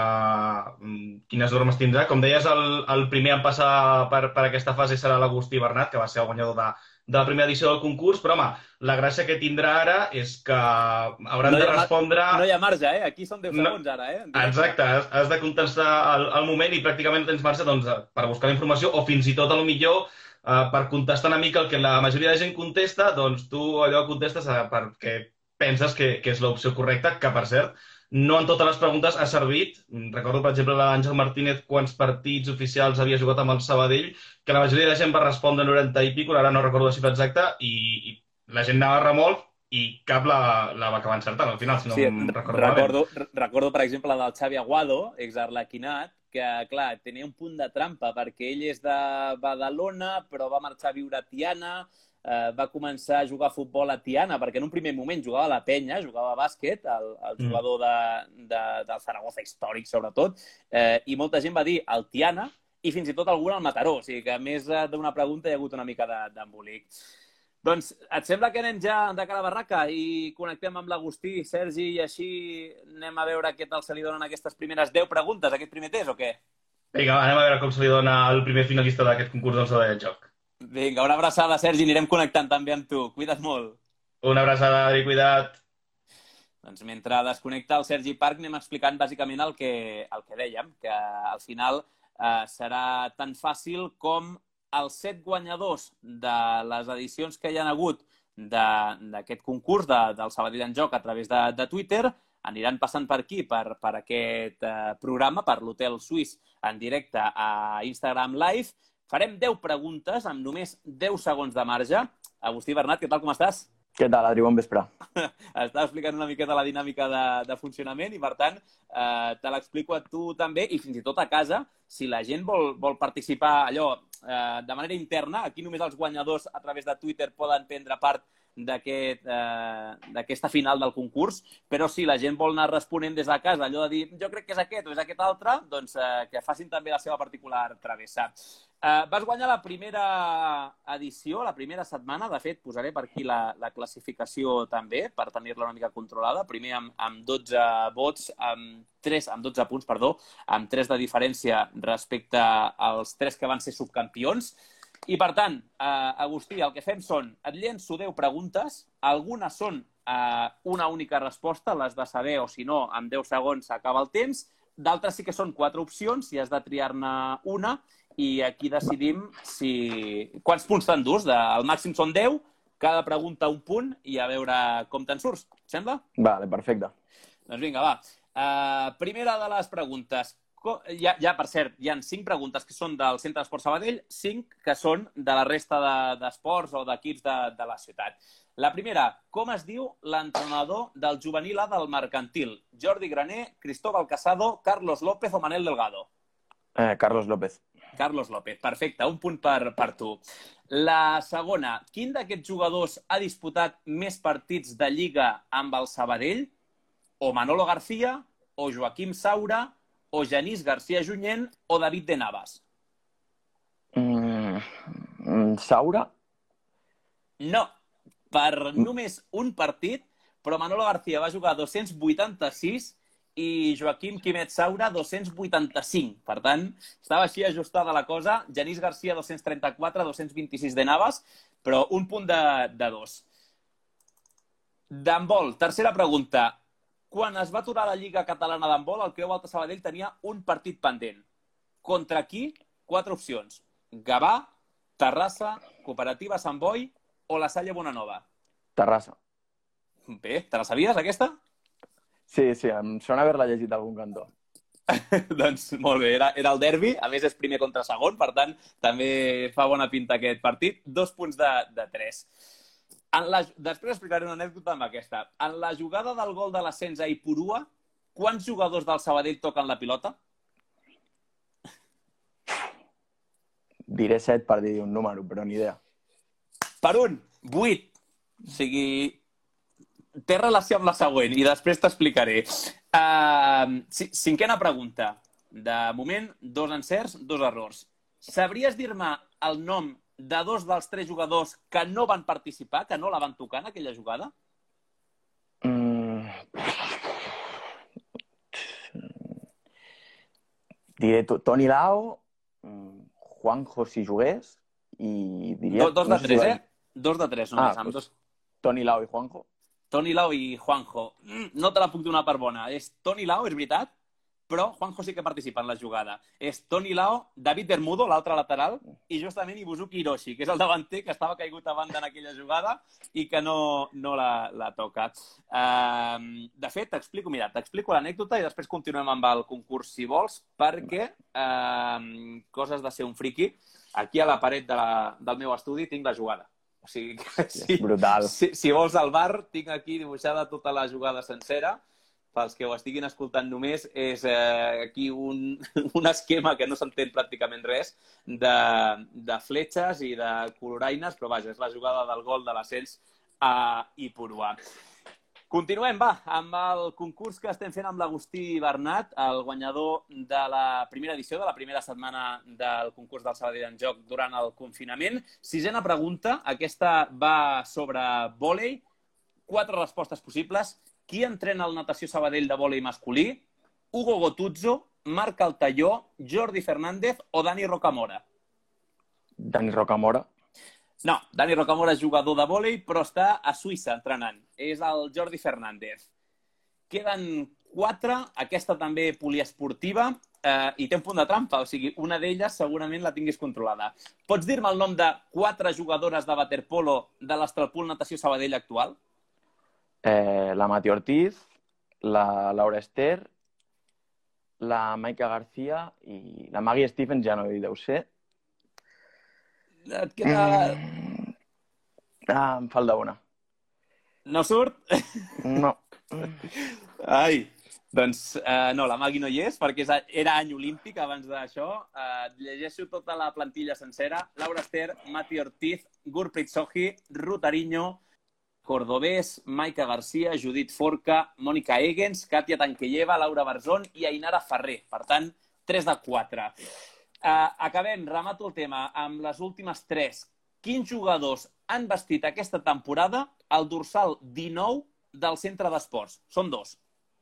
quines normes tindrà. Com deies, el primer en passar per aquesta fase serà l'Agustí Bernat, que va ser el guanyador de la primera edició del concurs, però, home, la gràcia que tindrà ara és que hauran de respondre... No hi ha marge, Aquí són 10 segons, ara, Exacte, has de contestar al moment i pràcticament no tens marge per buscar la informació o fins i tot, millor, per contestar una mica el que la majoria de gent contesta, doncs tu allò contestes perquè penses que és l'opció correcta, que, per cert, no en totes les preguntes ha servit. Recordo, per exemple, l'Àngel Martínez quants partits oficials havia jugat amb el Sabadell, que la majoria de gent va respondre 90 i pico, ara no recordo la xifra exacta, i la gent anava a remolc i cap la va acabar encertant, al final, si no em recordo. Recordo, per exemple, la del Xavi Aguado, exarlequinat, que, clar, tenia un punt de trampa, perquè ell és de Badalona, però va marxar a viure a Tiana, va començar a jugar a futbol a Tiana, perquè en un primer moment jugava a la Penya, jugava a bàsquet, el jugador del Zaragoza històric, sobretot, i molta gent va dir el Tiana, i fins i tot algun al Mataró, o sigui que més d'una pregunta hi ha hagut una mica d'embolic. Doncs et sembla que anem ja de cara a barraca i connectem amb l'Agustí, Sergi, i així anem a veure què tal se li donen aquestes primeres 10 preguntes, aquest primer test, o què? Vinga, anem a veure com se li dona el primer finalista d'aquest concurs del Sabadell en Joc. Vinga, una abraçada, Sergi, anirem connectant també amb tu. Cuida't molt. Una abraçada, Adri, cuida't. Doncs mentre desconnecta el Sergi Parc anem explicant bàsicament el que dèiem, que al final serà tan fàcil com els 7 guanyadors de les edicions que hi ha hagut d'aquest concurs del Sabadell en Joc a través de Twitter aniran passant per aquí, per aquest programa, per l'Hotel Suís en directe a Instagram Live. Farem 10 preguntes amb només 10 segons de marge. Agustí Bernat, què tal, com estàs? Què tal, Adri? Bon vespre. Estava explicant una miqueta la dinàmica de funcionament i, per tant, te l'explico a tu també i fins i tot a casa, si la gent vol participar allò de manera interna, aquí només els guanyadors a través de Twitter poden prendre part d'aquesta final del concurs, però si la gent vol anar responent des de casa, allò de dir jo crec que és aquest o és aquest altre, doncs que facin també la seva particular travessa. Vas guanyar la primera edició, la primera setmana. De fet, posaré per aquí la classificació també, per tenir-la una mica controlada. Primer amb 12 vots, amb 12 punts, perdó, amb 3 de diferència respecte als 3 que van ser subcampions. I, per tant, Agustí, el que fem són, et llenço 10 preguntes, algunes són una única resposta, les de saber, o si no, en 10 segons s'acaba el temps, d'altres sí que són 4 opcions i has de triar-ne una, i aquí decidim quants punts t'endús. El màxim són 10, cada pregunta un punt, i a veure com te'n surts. Et sembla? Vale, perfecte. Doncs vinga, va. Primera de les preguntes. Per cert, hi ha 5 preguntes que són del Centre d'Esports Sabadell, 5 que són de la resta d'esports o d'equips de la ciutat. La primera, com es diu l'entrenador del juvenil A del Mercantil? Jordi Graner, Cristóbal Casado, Carlos López o Manel Delgado? Carlos López. Carlos López, perfecte, un punt per tu. La segona, quin d'aquests jugadors ha disputat més partits de Lliga amb el Sabadell? O Manolo García, o Joaquim Saura, o Genís García Junyent, o David de Navas? Saura? No, per només un partit, però Manolo García va jugar 286 i Joaquim Quimet Saura 285. Per tant, estava així ajustada la cosa. Genís García 234, 226 de Navas, però un punt de 2. D'handbol, tercera pregunta. Quan es va aturar la Lliga Catalana d'handbol, el Creu Alta Sabadell tenia un partit pendent. Contra qui? 4 opcions. Gavà, Terrassa, Cooperativa Sant Boi o la Salle Bonanova? Terrassa. Bé, te la sabies, aquesta? Sí, em sona haver-la llegit a algun cantó. Doncs molt bé, era el derbi, a més és primer contra segon, per tant, també fa bona pinta aquest partit. 2 punts de 3. Després explicaré una anècdota amb aquesta. En la jugada del gol de l'ascens a Ipurua, quants jugadors del Sabadell toquen la pilota? Diré 7 per dir un número, però ni idea. Per un, 8. O sigui, té relació amb la següent i després t'explicaré. Cinquena pregunta. De moment, 2 encerts, 2 errors. Sabries dir-me el nom de 2 dels 3 jugadors que no van participar, que no la van tocar en aquella jugada? Diré Toni Lao, Juanjo si jugués i diria... 2 de 3, 2 de 3 només. Amb dos. Toni Lau i Juanjo. Toni Lau i Juanjo. No te la puc donar per bona. És Toni Lau, és veritat, però Juanjo sí que participa en la jugada. És Toni Lau, David Bermudo, l'altre lateral, i justament Ibuzuki Hiroshi, que és el davanter que estava caigut a banda en aquella jugada i que no la toca. De fet, t'explico l'anècdota i després continuem amb el concurs, si vols, perquè coses de ser un friqui. Aquí a la paret del meu estudi tinc la jugada. O sigui que brutal. Si vols al bar, tinc aquí dibuixada tota la jugada sencera. Pels que ho estiguin escoltant només, és aquí un esquema que no s'entén pràcticament res de fletxes i de coloraines, però vaja, és la jugada del gol de l'ascens a Ipurua. Continuem, amb el concurs que estem fent amb l'Agustí Bernat, el guanyador de la primera edició, de la primera setmana del concurs del Sabadell en Joc durant el confinament. 6a pregunta, aquesta va sobre vòlei. 4 respostes possibles. Qui entrena el Natació Sabadell de vòlei masculí? Hugo Gotuzzo, Marc Altaió, Jordi Fernández o Dani Rocamora? Dani Rocamora. No, Dani Rocamora és jugador de vòlei, però està a Suïssa entrenant. És el Jordi Fernández. Queden 4, aquesta també poliesportiva, i té un punt de trampa, o sigui, una d'elles segurament la tinguis controlada. Pots dir-me el nom de 4 jugadores de waterpolo de l'Estralpool Natació Sabadell actual? La Mati Ortiz, la Laura Ester, la Maika García i la Maggie Stephens, ja no hi deu ser. Et queda... Em falta una. No surt? No. Ai, doncs no, la Maggie no hi és, perquè era any olímpic abans d'això. Llegeixo tota la plantilla sencera. Laura Ester, Mati Ortiz, Gurpreet Sohi, Ruth Ariño, Cordobés, Maika Garcia, Judit Forca, Mònica Egens, Katia Tanquelleva, Laura Barzón i Ainara Ferrer. Per tant, 3 de 4. Acabem, remato el tema, amb les últimes 3. Quins jugadors han vestit aquesta temporada el dorsal 19 del centre d'esports? Són 2.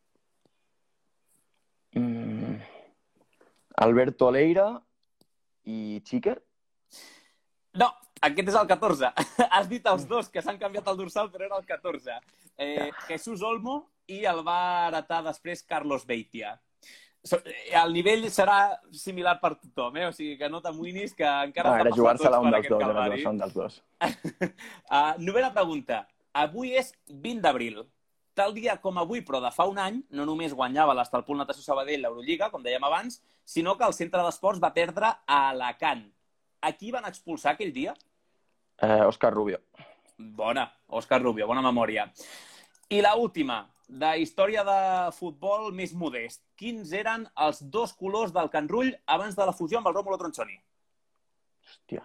Alberto Oleira i Xiquer? No, aquest és el 14. Has dit els 2 que s'han canviat el dorsal, però era el 14. Jesús Olmo i el va heretar després Carlos Beitia. El nivell serà similar per tothom, o sigui que no t'amoïnis, que encara... Era jugar-se-la un dels 2, era jugar-se un dels 2. 9a pregunta. Avui és 20 d'abril. Tal dia com avui, però de fa un any, no només guanyava l'Estralpool Natació Sabadell l'Eurolliga, com dèiem abans, sinó que el centre d'esports va perdre a Alacant. A qui van expulsar aquell dia? Òscar Rubio. Bona, Òscar Rubio, bona memòria. I l'última, de història de futbol més modest. Quins eren els 2 colors del Can Rull abans de la fusió amb el Rómulo Tronchoni? Hòstia.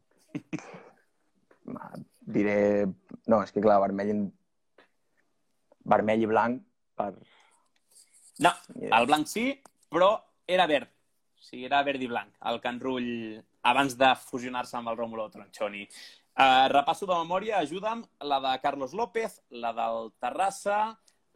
Diré... No, és que clar, vermell i blanc per... No, el blanc sí, però era verd. O sigui, era verd i blanc, el Can Rull abans de fusionar-se amb el Rómulo Tronchoni. Repasso de memòria, ajuda'm, la de Carlos López, la del Terrassa,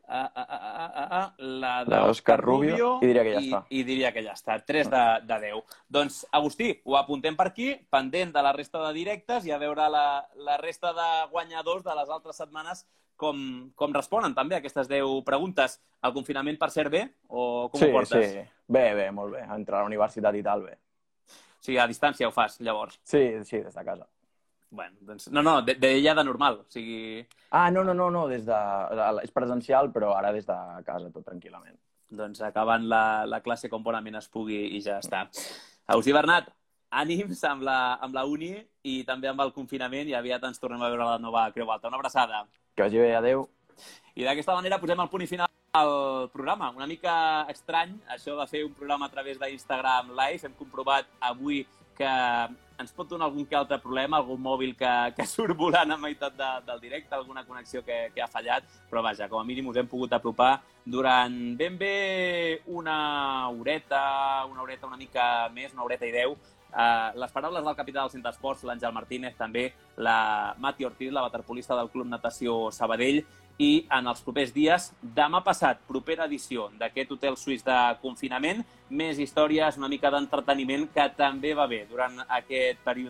la d'Òscar Rubio i diria que ja està. I diria que ja està. 3 de 10. Doncs, Agustí, ho apuntem per aquí, pendent de la resta de directes i a veure la resta de guanyadors de les altres setmanes com responen també a aquestes 10 preguntes. El confinament, per cert, bé? O com ho portes? Sí, bé, molt bé. Entre la universitat i tal, bé. O sigui, a distància ho fas, llavors? Sí, des de casa. Bueno, doncs, no, d'ella de normal, o sigui... No, és presencial, però ara des de casa, tot tranquil·lament. Doncs acabant la classe com bonament es pugui i ja està. Agustí Bernat, ànims amb la uni i també amb el confinament i aviat ens tornem a veure a la nova Creu Alta. Una abraçada. Que vagi bé, adeu. I d'aquesta manera posem el punt i final al programa. Una mica estrany, això de fer un programa a través d'Instagram Live. Hem comprovat avui que ens pot donar algun que altre problema, algun mòbil que surt volant a meitat del directe, alguna connexió que ha fallat, però vaja, com a mínim us hem pogut apropar durant ben bé una horeta, una mica més, 1h10, les paraules del capità del Centre Esports, l'Àngel Martínez, també la Mati Ortiz, la waterpolista del Club Natació Sabadell, i en els propers dies, demà passat, propera edició d'aquest hotel suís de confinament, més històries, una mica d'entreteniment que també va bé durant aquest període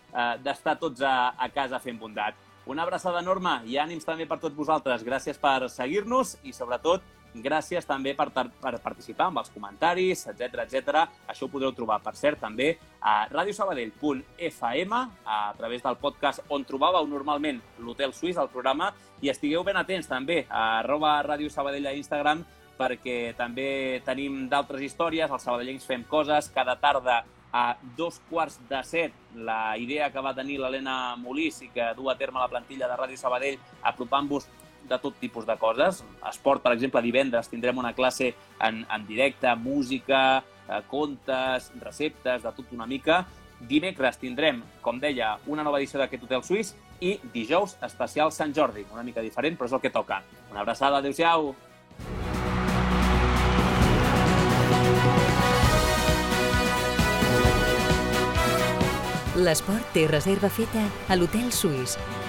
d'estar tots a casa fent bondat. Una abraçada enorme i ànims també per tots vosaltres. Gràcies per seguir-nos i, sobretot, gràcies també per participar amb els comentaris, etc. Això ho podreu trobar, per cert, també a radiosabadell.fm, a través del podcast on trobàveu normalment l'Hotel Suís, el programa, i estigueu ben atents també a @radiosabadell a Instagram, perquè també tenim d'altres històries, els sabadellencs fem coses, cada tarda a 6:45, la idea que va tenir l'Helena Molís i que du a terme la plantilla de Ràdio Sabadell, apropant-vos de tot tipus de coses. Esport, per exemple, divendres tindrem una classe en directe, música, contes, receptes, de tot una mica. Dimecres tindrem, com deia, una nova edició d'aquest Hotel Suís i dijous especial Sant Jordi, una mica diferent, però és el que toca. Una abraçada, adéu-siau! L'esport té reserva feta a l'Hotel Suís.